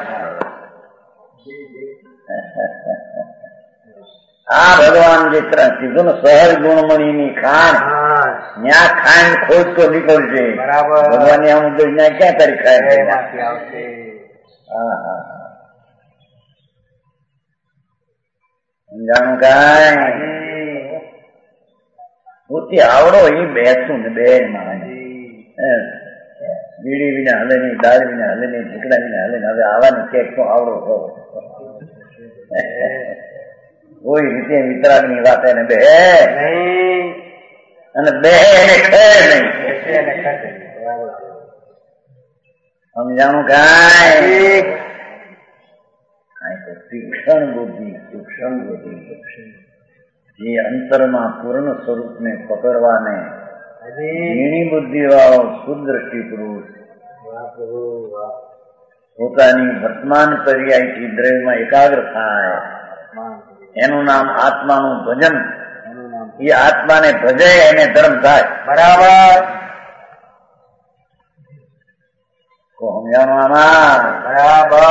આ ભગવાન જે કીધું ને સહજ ગુણમણીની ખાણ, ત્યાં ખાંડ ખોજ તો નીકળશે. ભગવાન આમ ત્યાં ક્યાં તારી ખાય? હા હા, સમજાણું કાંઈ? પોતે આવડો એ બેસું ને બે બીડી વિના હલે નહીં, દાળ વિના હલે નહીં, ઢીકડા વિના હલે નહીં. હવે આવાની કેક તો આવડો થો કોઈ રીતે વિતરાગની વાત એને બે અને બે નહીં. સમજાણું કાંઈ? તો તીક્ષ્ણ બુદ્ધિ જે અંતરમાં પૂર્ણ સ્વરૂપને પકડવાને ઝીણી બુદ્ધિ વાળો શુદ્ધ દ્રષ્ટિ પુરુષ પોતાની વર્તમાન પર્યાયથી દ્રવ્યમાં એકાગ્ર થાય એનું નામ આત્માનું ભજન. એનું નામ એ આત્માને ભજે એને ધર્મ થાય. બરાબર સમજાણું આમાં? બરાબર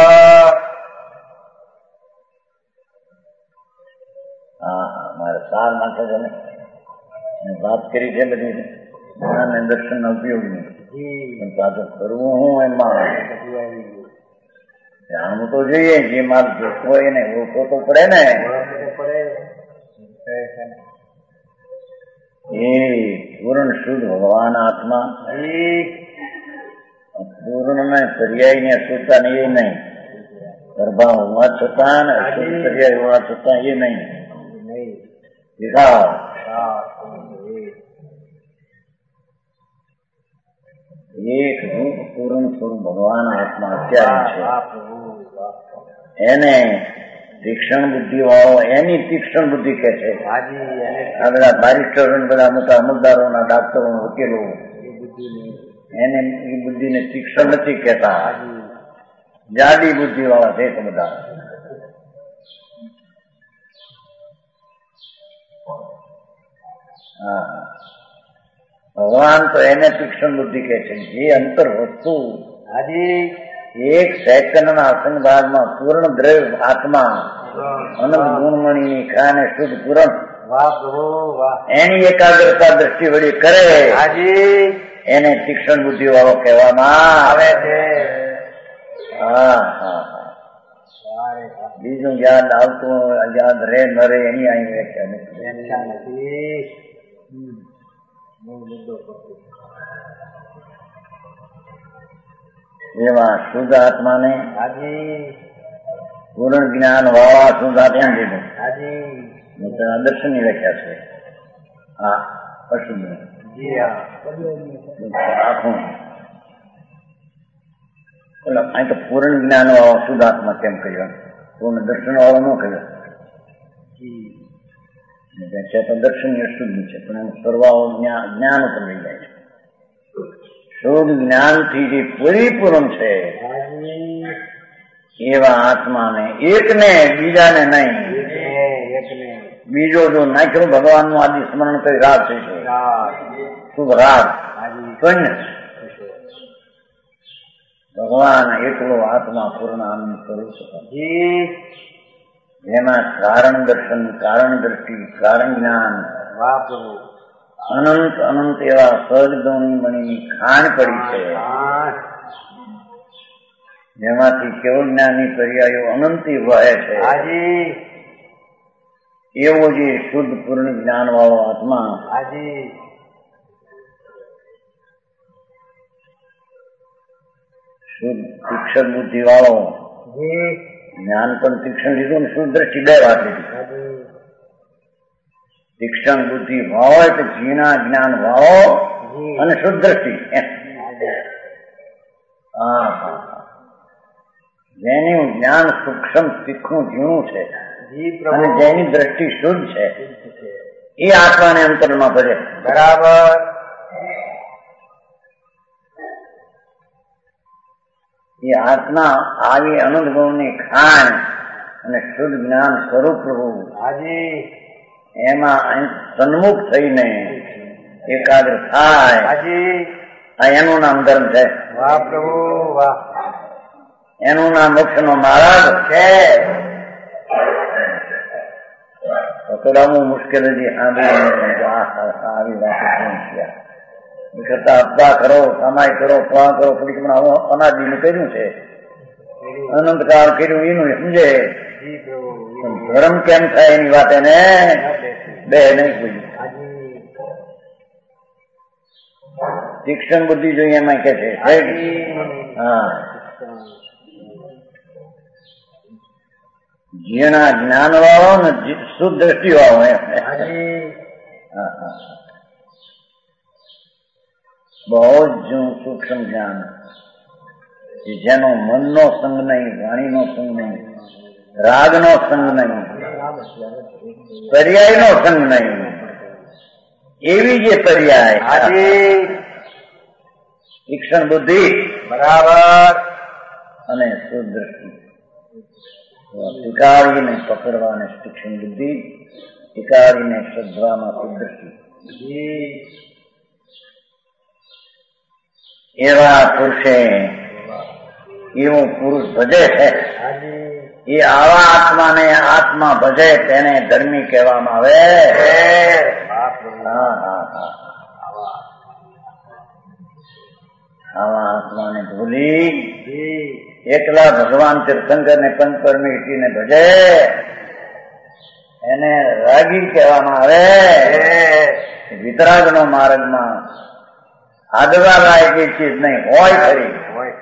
હા મારે સાર નાખે છે ને વાત કરી છે બધી જ્ઞાન દર્શન ઉપયોગની. જી પણ પાછું કરવું હું એમાં બધું આવી ગયું. જાણવું તો જોઈએ. જે માલ જોતો હોય એને ઓળખો તો પડે ને. ઓળખવું પડે. એ પૂર્ણ શુદ્ધ ભગવાન આત્મા જી પૂર્ણ ને પર્યાય ને અશુદ્ધતા ને એ નહીં. ગર્ભા હોવા છતાં ને અશુદ્ધ પર્યાય હોવા છતાં એ નહીં. નહીં દેખાવ એક રૂપ પૂર્ણ સ્વરૂપ ભગવાન આત્મા અત્યારે છે. એને તીક્ષણ બુદ્ધિ વાળો એની તીક્ષણ બુદ્ધિ કે છે. આ બધા બારિસ્ટરો બધા મોટા અમલદારોના ડાક્ટરો વકીલો એને એ બુદ્ધિને તીક્ષણ નથી કહેતા. જાડી બુદ્ધિ વાળા છે તો બધા. હા ભગવાન તો એને તીક્ષણ બુદ્ધિ કહે છે. જે અંતર વસ્તુ એક સેકન્ડના અસંગ ભાગમાં પૂર્ણ દ્રવ્ય આત્મા અનંત ગુણમણીની ખાને શુદ્ધ પૂરણ એની એકાગ્રતા દ્રષ્ટિ વળી કરે એને તીક્ષણ બુદ્ધિ વાળો કહેવામાં આવે છે. હા હા બીજું યાદ આવતું યાદ રે ન રે એની અહીં વ્યાખ્યા નથી. એવા શુદ્ધ આત્માને પૂર્ણ જ્ઞાન વાળા શુદ્ધ આત્મા દીધું. દર્શન ની વ્યાખ્યા છે. હા અશુદ્ધ આખું અહીં તો પૂર્ણ જ્ઞાન વાળો શુદ્ધ આત્મા કેમ કહ્યું? પૂર્ણ દર્શન વાળો ન કહ્યું. વ્યાખ્યા તો દર્શન ની અશુદ્ધ છે પણ એનો સરવાળો જ્ઞાન ઉપર લઈ જાય છે. શુદ્ધ જ્ઞાનથી જે પરિપૂર્ણ છે એવા આત્માને એકને બીજાને નહીં. બીજો જો નાખ્યો ભગવાનનું આદિ સ્મરણ કરી રાગ થઈ છે. શુભ રાગ ભગવાન એકલો આત્મા પૂર્ણ આનંદ સ્વરૂપ છે. જેમાં કારણ દર્શન, કારણ દ્રષ્ટિ, કારણ જ્ઞાન અનંત અનંત એવા સદગુણમણીની ખાણ પડી છે. જેમાંથી કેવળ જ્ઞાની પર્યાયો અનંતી વહે છે. એવો જે શુદ્ધ પૂર્ણ જ્ઞાન વાળો આત્મા શુદ્ધ તીક્ષણ બુદ્ધિ વાળો જ્ઞાન પણ તીક્ષણ લીધું ને શુદ્ધ દ્રષ્ટિ બે વાત લીધી. તીક્ષણ બુદ્ધિ હોય તો જીના જ્ઞાન વાળો અને શુદ્ધ દ્રષ્ટિ. જેનું જ્ઞાન સૂક્ષ્મ તીક્ષ્ણ ઝીણું છે અને જેની દ્રષ્ટિ શુદ્ધ છે એ આત્માને અંતરમાં ભજે. બરાબર એ આત્મા આવી અનંત ગુણની ખાણ અને શુદ્ધ જ્ઞાન સ્વરૂપ પ્રભુ એમાં સન્મુખ થઈને એકાગ્ર થાય. એનું નામ ધર્મ છે. વાહ પ્રભુ વાહ. એનું નામ મોક્ષ નો માર્ગ છે. મુશ્કેલ આવી વાત કરતા અપવા કરો, કમાઈ કરો, ફળા કરો, થોડીક અનાદિનું કર્યું છે, અનંતકાળ કર્યું એનું સમજે. ધર્મ કેમ થાય એની વાત એને બે નહીં કોઈ. તીક્ષણ બુદ્ધિ જોઈએ એમાં કે છે. હા જેના જ્ઞાન વાળો ને શુદ્ધ દ્રષ્ટિ વાળો એમ. બહુ જ સૂક્ષ્મ જ્ઞાન જેનો મનનો સંગ નહીં, વાણીનો સંગ નહીં, રાગનો સંગ નહીં, પર્યાયનો સંગ નહીં, એવી જે પર્યાય તીક્ષણ બુદ્ધિ બરાબર અને શુદ્ધ દ્રષ્ટિ ટીકાળીને પકડવાને તીક્ષ્ણ બુદ્ધિ, ટીકાળીને શ્રદ્ધામાં કુદરતી. એવા પુરુષે એવું પુરુષ ભજે છે. એ આવા આત્માને આત્મા ભજે તેને ધર્મી કહેવામાં આવે. આવા આત્માને ભૂલી એકલા ભગવાન તીર્થંકર ને પંચ પરમેશ્વરીને ભજે એને રાગી કહેવામાં આવે. વિતરાગનો માર્ગમાં આદવા લાયક એ ચીજ નહીં હોય ખરી.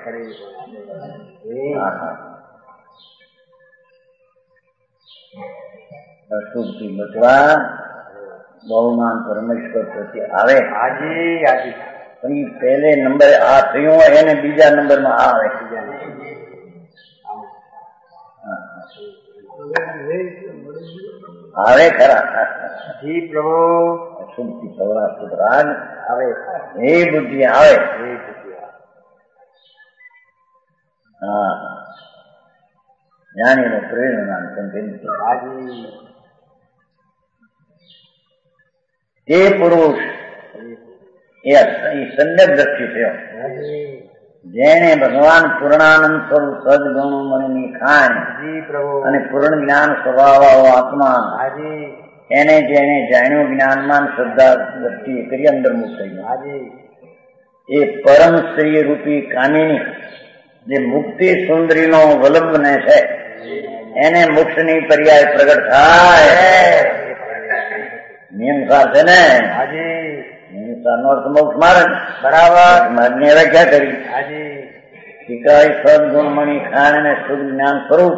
અશુભથી બચવા બહુમાન પરમેશ્વર પ્રત્યે આવે. પણ એ પહેલે નંબરે આ થયું હોય એને બીજા નંબરમાં આ આવે. આવે ખરા. જી પ્રભુ. અશુભથી સૌરાષ્ટ્ર રાગ આવે. એ બુદ્ધિ આવે. હા, જાણીને પ્રેરણા એ પુરુષ એ સમ્યક દ્રષ્ટિ થયો. જેને ભગવાન પૂર્ણાનંદ સ્વરૂપ સદગુણમણીની ખાણ અને પૂર્ણ જ્ઞાન સ્વભાવ આત્મા એને જેને જાણ્યું જ્ઞાનમાન શ્રદ્ધા દ્રષ્ટિ કરી અંદર મુક્ત થઈ ગયું. એ પરમ શ્રી રૂપી કામિની જે મુક્તિ સુંદરીનો વલ્લભને છે એને મોક્ષની પર્યાય પ્રગટ થાય. નિયમસાર છે ને. નિયમસારનો અર્થ મોક્ષ માર્ગ. બરાબર. માર્ગની વ્યાખ્યા કરી. શિકારી સદગુણમણી ખાણ અને શુદ્ધ જ્ઞાન સ્વરૂપ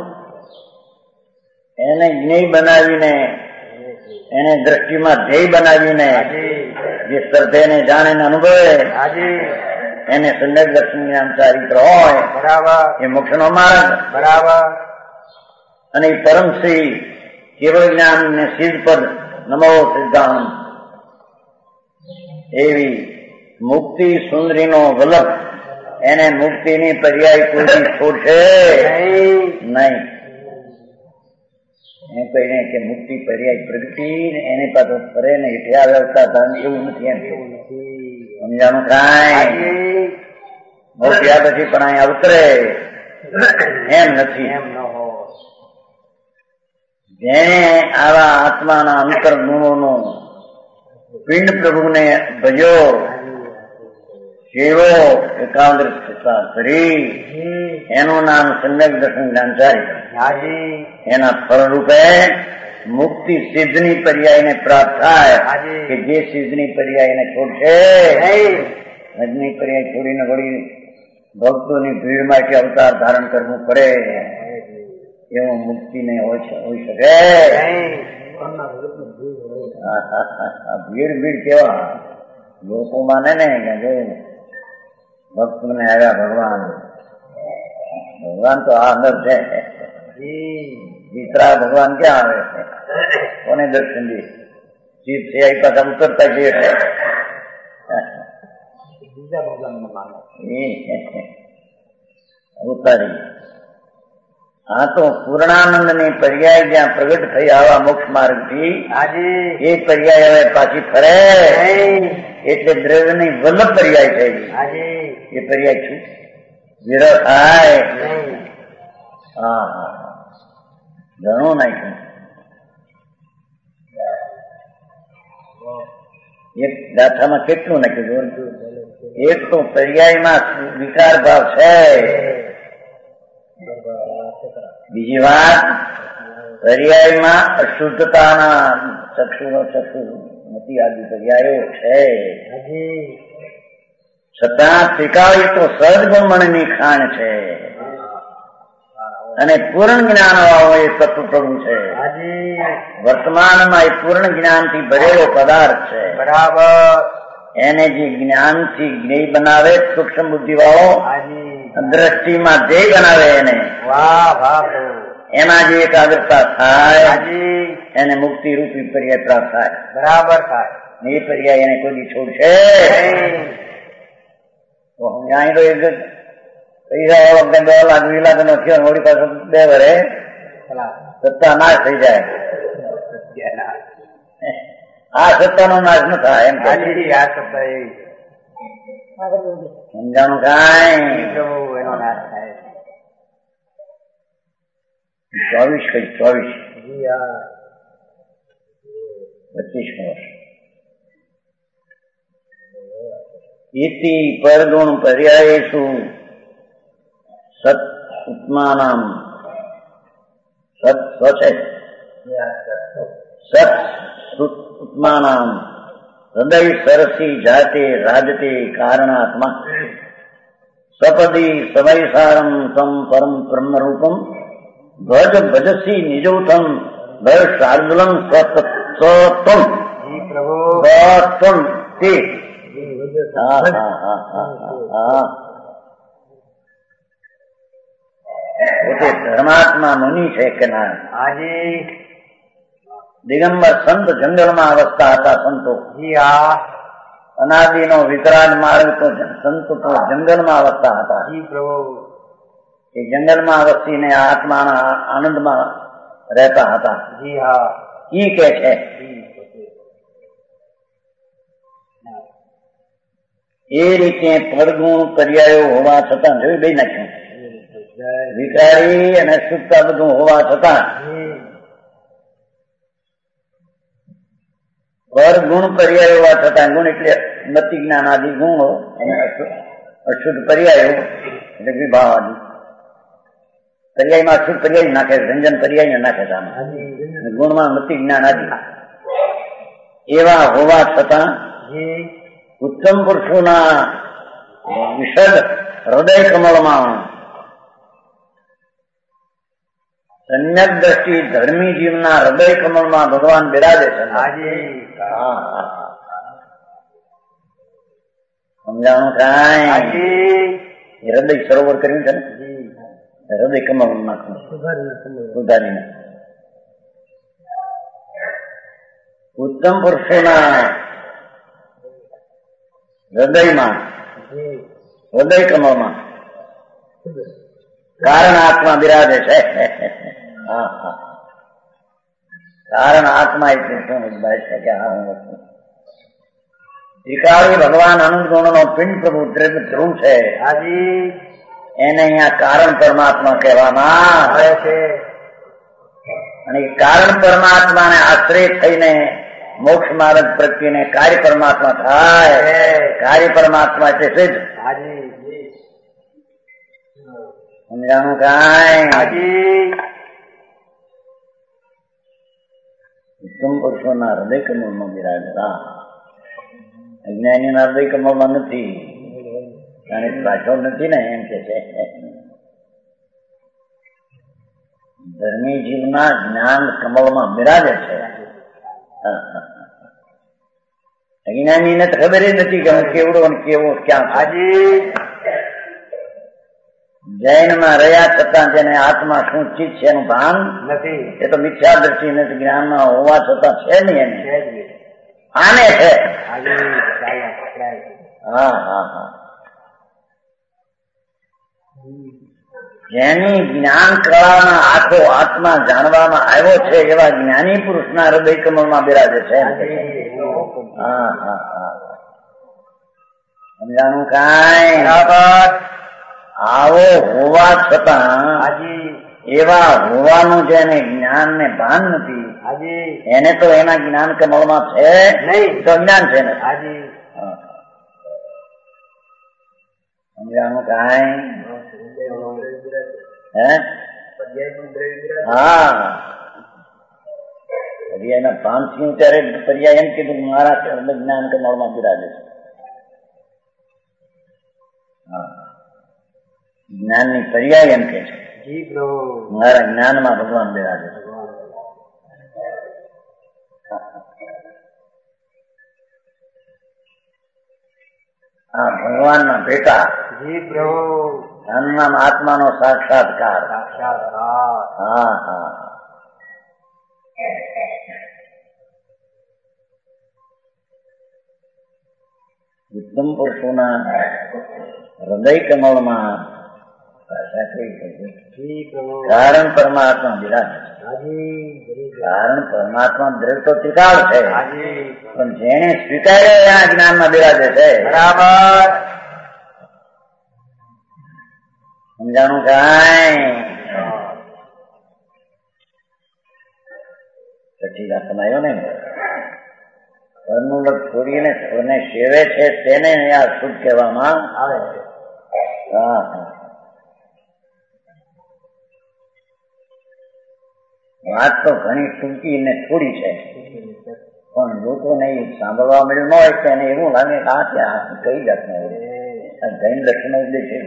એને જ્ઞેય બનાવીને એને દ્રષ્ટિમાં ધ્યેય બનાવીને જે શ્રદ્ધેને જાણે અનુભવે એને સમ્યક દર્શન જ્ઞાન ચારિત્ર હોય. બરાબર. એ મોક્ષનો માર્ગ. બરાબર. અને એ પરમશ્રી કેવળ જ્ઞાન ને સિદ્ધ પદ નમો સિદ્ધાંત એવી મુક્તિ સુંદરીનો વલ્લભ એને મુક્તિની પર્યાય કોઈ છોડશે નહીં. એમ કહીને કે મુક્તિ પર્યાય પ્રગતિ એને પાછો ફરે ને હેઠે આવતા ધન એવું નથી. એમ સમજાનું કાંઈ મોક્યા પછી પણ અહીંયા ઉતરે એમ નથી. જેને આવા આત્માના અંતર ગુણોનો પિંડ પ્રભુને ભજ્યો સેવો એકાગ્રતા કરી એનું નામ સમ્યક દર્શન જ્ઞાનચારી. એના ફળ રૂપે મુક્તિ સિદ્ધની પર્યાયને પ્રાપ્ત થાય કે જે સિદ્ધની પર્યાયને છોડશે સિદ્ધની પર્યાય છોડીને વળી ભક્તોની ભીડમાં કે અવતાર ધારણ કરવું પડે એવું મુક્તિ ને હોઈ શકે. ભીડ ભીડ કેવા લોકો માને ને ભક્ત મને આવ્યા ભગવાન. ભગવાન તો આ અંદર છે. વિતરા ભગવાન ક્યાં આવે છે? કોને દર્શન દે? ચીજ છે એ પાછા ઉતરતા જઈએ છે. બીજા ભગવાન ઉતારી. હા તો પૂર્ણાનંદ ની પર્યાય જ્યાં પ્રગટ થઈ આવા મોક્ષ માર્ગ થી એ પર્યાય હવે પાછી ફરે એટલે દ્રવ્ય ની વલ્લભ પર્યાય થઈ એ પર્યાય છું વિરહ થાય. હા ઘણું નાખ્યું. એક ગાથામાં કેટલું નાખ્યું? એક તો પર્યાયમાં વિકાર ભાવ છે. બીજી વાત પર્યાયમાં અશુદ્ધતાના ચક્ષુ નથી આદિ પર્યાયો છે. છતાં ટીકાવી તો સદગુણમણની ખાણ છે અને પૂર્ણ જ્ઞાન વાળો એ તત્વ પ્રભુ છે. વર્તમાનમાં એ પૂર્ણ જ્ઞાનથી ભરેલો પદાર્થ છે. બરાબર. એને જે જ્ઞાનથી જ્ઞેય બનાવે સૂક્ષ્મ બુદ્ધિ વાળો દ્રષ્ટિમાં ધ્યેય બનાવે એને એમાં જે એકાગ્રતા થાય એને મુક્તિ રૂપી પર્યાય પ્રાપ્ત થાય. બરાબર થાય. એ પર્યાય એને કોઈ છોડશે અહીં તો 2 લાખ 20 લાખ નો થયો વળી પાછો 2 વરે સત્તા નાશ થઈ જાય. આ સત્તાનો નાશ ન થાય એમ કે સમજાણું કાંઈ. એનો નાશ થાય. 24 કઈ 24 જી હા. 25 વર્ષ. ઇતિ પરગુણ પર્યાયેષુ સત ઉત્માનામ સત છે સત ઉત્માનામ હૃદય સરસી જાતે રાજતે કારણાત્મા સપદી સમયસારમ તમ પરમ બ્રહ્મરૂપમ ભજ ભજસી નિજૌથમ ભય શાર્દુલમ સ્વત્વમ જી પ્રભુ. સ્વત્વમ તે. પોતે ધર્માત્મા મુનિ છે કે ના? હાજી. દિગંબર સંત જંગલમાં વસતા હતા. સંતો જી હા. અનાદિનો વિતરાગ માર્ગ તો સંતો તો જંગલમાં વસતા હતા. જી પ્રભુ. એ જંગલમાં વસીને આત્માના આનંદમાં રહેતા હતા. જી હા. ઈ કે છે એ રીતે પરગુણ પર્યાયો હોવા છતાં જોયું બે નાખ્યું. વિકારી અને સુખતા બધું હોવા છતાં પરગુણ પર્યાય હોવા છતાં ગુણ એટલે મતિ જ્ઞાન આદિ ગુણો અને અશુદ્ધ પર્યાયો એટલે વિભાવ આદિ. પર્યાયમાં અશુદ્ધ પર્યાય નાખે, વ્યંજન પર્યાય નાખે સામે. ગુણમાં મતિ જ્ઞાન આદિ એવા હોવા છતાં ઉત્તમ પુરુષોના વિશદ હૃદય કમળમાં સમ્યક દ્રષ્ટિ ધર્મી જીવના હૃદય કમળમાં ભગવાન બિરાજે છે. સમજાણું કાંઈ? હૃદય સરોવર કર્યું છે ને, હૃદય કમળ નાખવું સુધારીને. ઉત્તમ પુરુષોના હૃદયમાં હૃદય કમળમાં કારણ આત્મા બિરાજે છે. કારણ આત્મા એટલે શું ભાઈ છે કે ત્રિકાળી ભગવાન અનંત ગુણનો પિંડ પ્રભુ ધ્રુવ છે. એને અહીંયા કારણ પરમાત્મા કહેવામાં આવે છે. અને કારણ પરમાત્માને આશ્રય થઈને મોક્ષ માર્ગ પ્રત્યેને કાર્ય પરમાત્મા થાય. કાર્ય પરમાત્મા એટલે સિદ્ધ. સમજાણું કાંઈ? ઉત્તમ પુરુષોના હૃદય કમળમાં બિરાજતા, અજ્ઞાનીના હૃદય કમળમાં નથી. કારણ પાછળ નથી ને એમ કે છે. ધર્મી જીવના જ્ઞાન કમળમાં બિરાજે છે. અજ્ઞાનીને તો ખબર જ નથી કે હું કેવડો અને કેવો ક્યાં. જૈનમાં રહ્યા છતાં જેને આત્મા શું ચીજ છે એનું ભાન નથી. એ તો મિથ્યા દ્રષ્ટિ નથી, જ્ઞાનમાં હોવા છતાં છે નહીં. એને આને છે. જેની જ્ઞાન કળામાં આખો આત્મા જાણવામાં આવ્યો છે એવા જ્ઞાની પુરુષના હૃદય કમળમાં બિરાજે છે. સમજાણું કાંઈ? આવો હોવા છતાં એવા હોવાનું જેને જ્ઞાન ને ભાન નથી એને તો એના જ્ઞાન કમળમાં છે નહીં, તો જ્ઞાન છે ને. સમજાણું કાંઈ? હા, પર્યાયના ભાન થયું ત્યારે પર્યાય એમ કીધું મારા જ્ઞાન કમળમાં બિરાજે છે. જ્ઞાન ની પર્યાય એમ કે છે મારા જ્ઞાનમાં ભગવાન બિરાજે છે. આ ભગવાનના ભેટા ધનના આત્માનો સાક્ષાત્કાર. ઉત્તમ પુરુષોના હૃદય કમળમાં જી પ્રભુ કારણ પરમાત્મા બિરાજે છે. હાજી કારણ પરમાત્મા દ્રવ્ય તો ત્રિકાળ છે, હાજી પણ જેને સ્વીકાર્યો એના જ્ઞાનમાં બિરાજે છે. બરાબર સમજાણું કાંઈ? પછી અપનાયો ને ઘરનું લગ છોડીને ઘરને સેવે છે તેને આ શુદ્ધ કહેવામાં આવે છે. હા. વાત તો ઘણી ટૂંકી ને થોડી છે, પણ લોકોને એ સાંભળવા મળ્યું ન હોય તો એને એવું લાગે કે આ ક્યાં કઈ જાતનું હોય. જૈન દર્શન ઉદ્દેશ છે.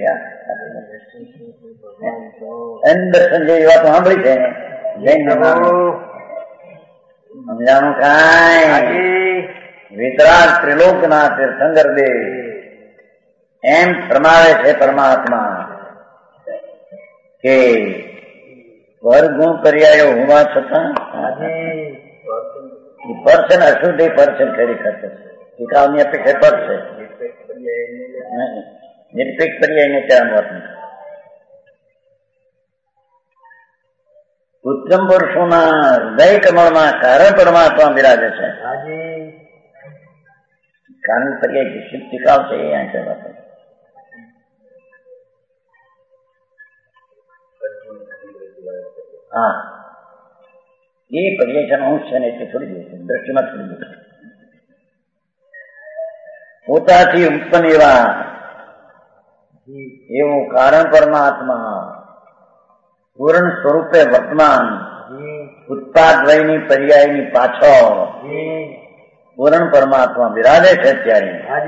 જૈન દર્શન જેવી વાતો સાંભળી છે ને જૈન સમજાણું કાંઈ? વિતરાગ ત્રિલોકના તીર્થંકર દેવ એમ ફરમાવે છે પરમાત્મા કે વર્ગુણ પર્યાયો હોવા છતાં પરસન અશુદ્ધ પરસન ખરેખર છે. ટીકાઓની અપેક્ષા પર છે. નિરપેક્ષ પર્યાયને ત્યાં વાત નથી. ઉત્તમ પુરુષોના હૃદય કમળમાં કારણ પરમાત્મા બિરાજે છે. કારણ પર્યાય વિશિષ્ટ ટીકાવ છે એ અહીં કહેવાતો. હા, એ પર્યાય છે અંશ છે ને એટલે છોડી દે છે, દ્રષ્ટિમાં છોડી દે છે. પોતાથી ઉત્પન્ન એવું કારણ પરમાત્મા પૂર્ણ સ્વરૂપે વર્તમાન ઉત્પાદ વયની પર્યાયની પાછળ પૂર્ણ પરમાત્મા બિરાજે છે. ત્યારે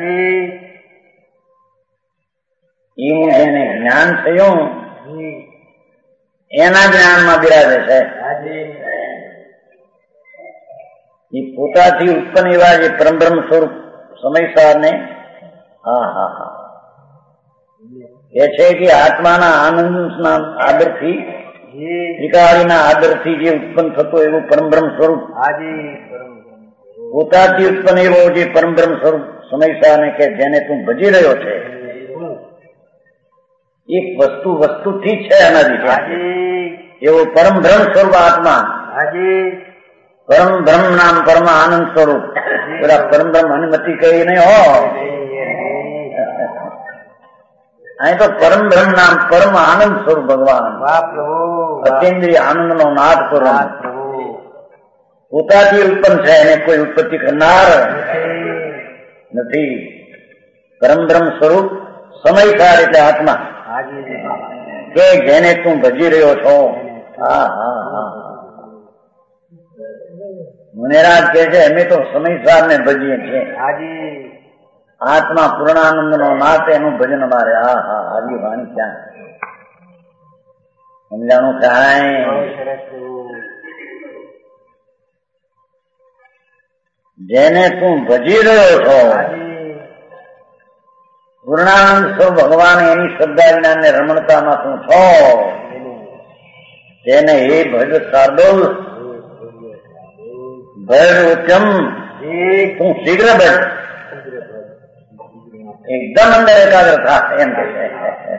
એવું જેને જ્ઞાન થયું એના જ્ઞાનમાં બિરાજે છે. એ પોતાથી ઉત્પન્ન એવા જે પરમબ્રહ્મ સ્વરૂપ સમયસાર ને એ છે કે આત્માના આનંદના આદરથી ત્રિકાળીના આદરથી જે ઉત્પન્ન થતો એવું પરમબ્રહ્મ સ્વરૂપ પોતાથી ઉત્પન્ન એવો જે પરમબ્રહ્મ સ્વરૂપ સમયસાર ને કે જેને તું ભજી રહ્યો છે એક વસ્તુથી છે અનાદિ એવો પરમ બ્રહ્મ સ્વરૂપ આત્મા પરમ બ્રહ્મ નામ પરમ આનંદ સ્વરૂપ પેલા પરમ બ્રહ્મ અનુમતિ કહી નહીં હો. અહીં તો પરમ બ્રહ્મ નામ પરમ આનંદ સ્વરૂપ ભગવાન અતિન્દ્રિય આનંદ નો નાદ સ્વરૂપ પોતાથી ઉત્પન્ન છે એને કોઈ ઉત્પત્તિ કરનાર નથી. પરમ બ્રહ્મ સ્વરૂપ સમયસાર એટલે આત્મા કે જેને તું ભજી રહ્યો છો. મુનેરાજ કે છે અમે તો સમયસાર ને ભજીએ છીએ. આત્મા પૂર્ણાનંદ નો નાથ એનું ભજન અમારે. આવી વાણી ક્યાં સમજાણું કાંઈ? જેને તું ભજી રહ્યો છો પૂર્ણાનંદ સ્વ ભગવાન એની શ્રદ્ધા વિના ને રમણતામાં તું છો તેને હે ભજ શાર્દુલ ભજ ઉત્તમ તું શીઘ્ર ભજ એકદમ અંદર એકાગ્ર થા એમ કે છે.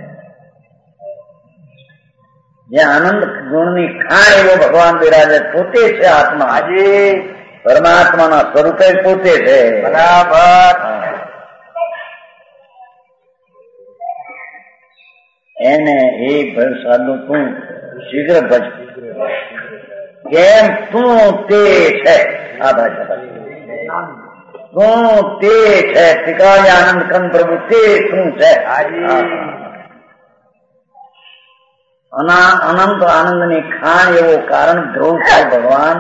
જ્યાં આનંદ ગુણની ખાણ એવો ભગવાન બિરાજે પોતે છે આત્મા. પરમાત્માના સ્વરૂપે પોતે છે. બરાબર. એને એ ભજ સાધુ તું શીઘ્ર ભજ કેમ તું તે છે. આ ભાષા તું તે છે ત્રિકાળ આનંદ કંદ પ્રભુ તે શું છે. અનંત આનંદ ની ખાણ એવો કારણ ધ્રુવ છે ભગવાન.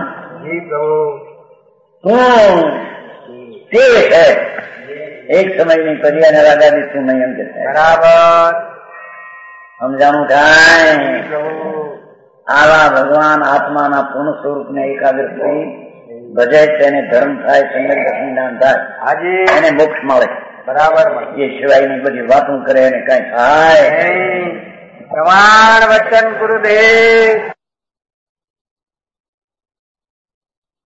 તું તે છે એક સમયની પર્યાય રાગાદી તું નહીં એમ કે છે. બરાબર સમજાણું કાંઈ? આવા ભગવાન આત્માના પૂર્ણ સ્વરૂપ ને એકાગ્ર થઈ ભજે તેને ધર્મ થાય સમ્યક જ્ઞાન થાય એને મોક્ષ મળે. બરાબર. એ સિવાયની બધી વાતો કરે એને કઈ થાય. પ્રમાણ વચન ગુરુદેવ.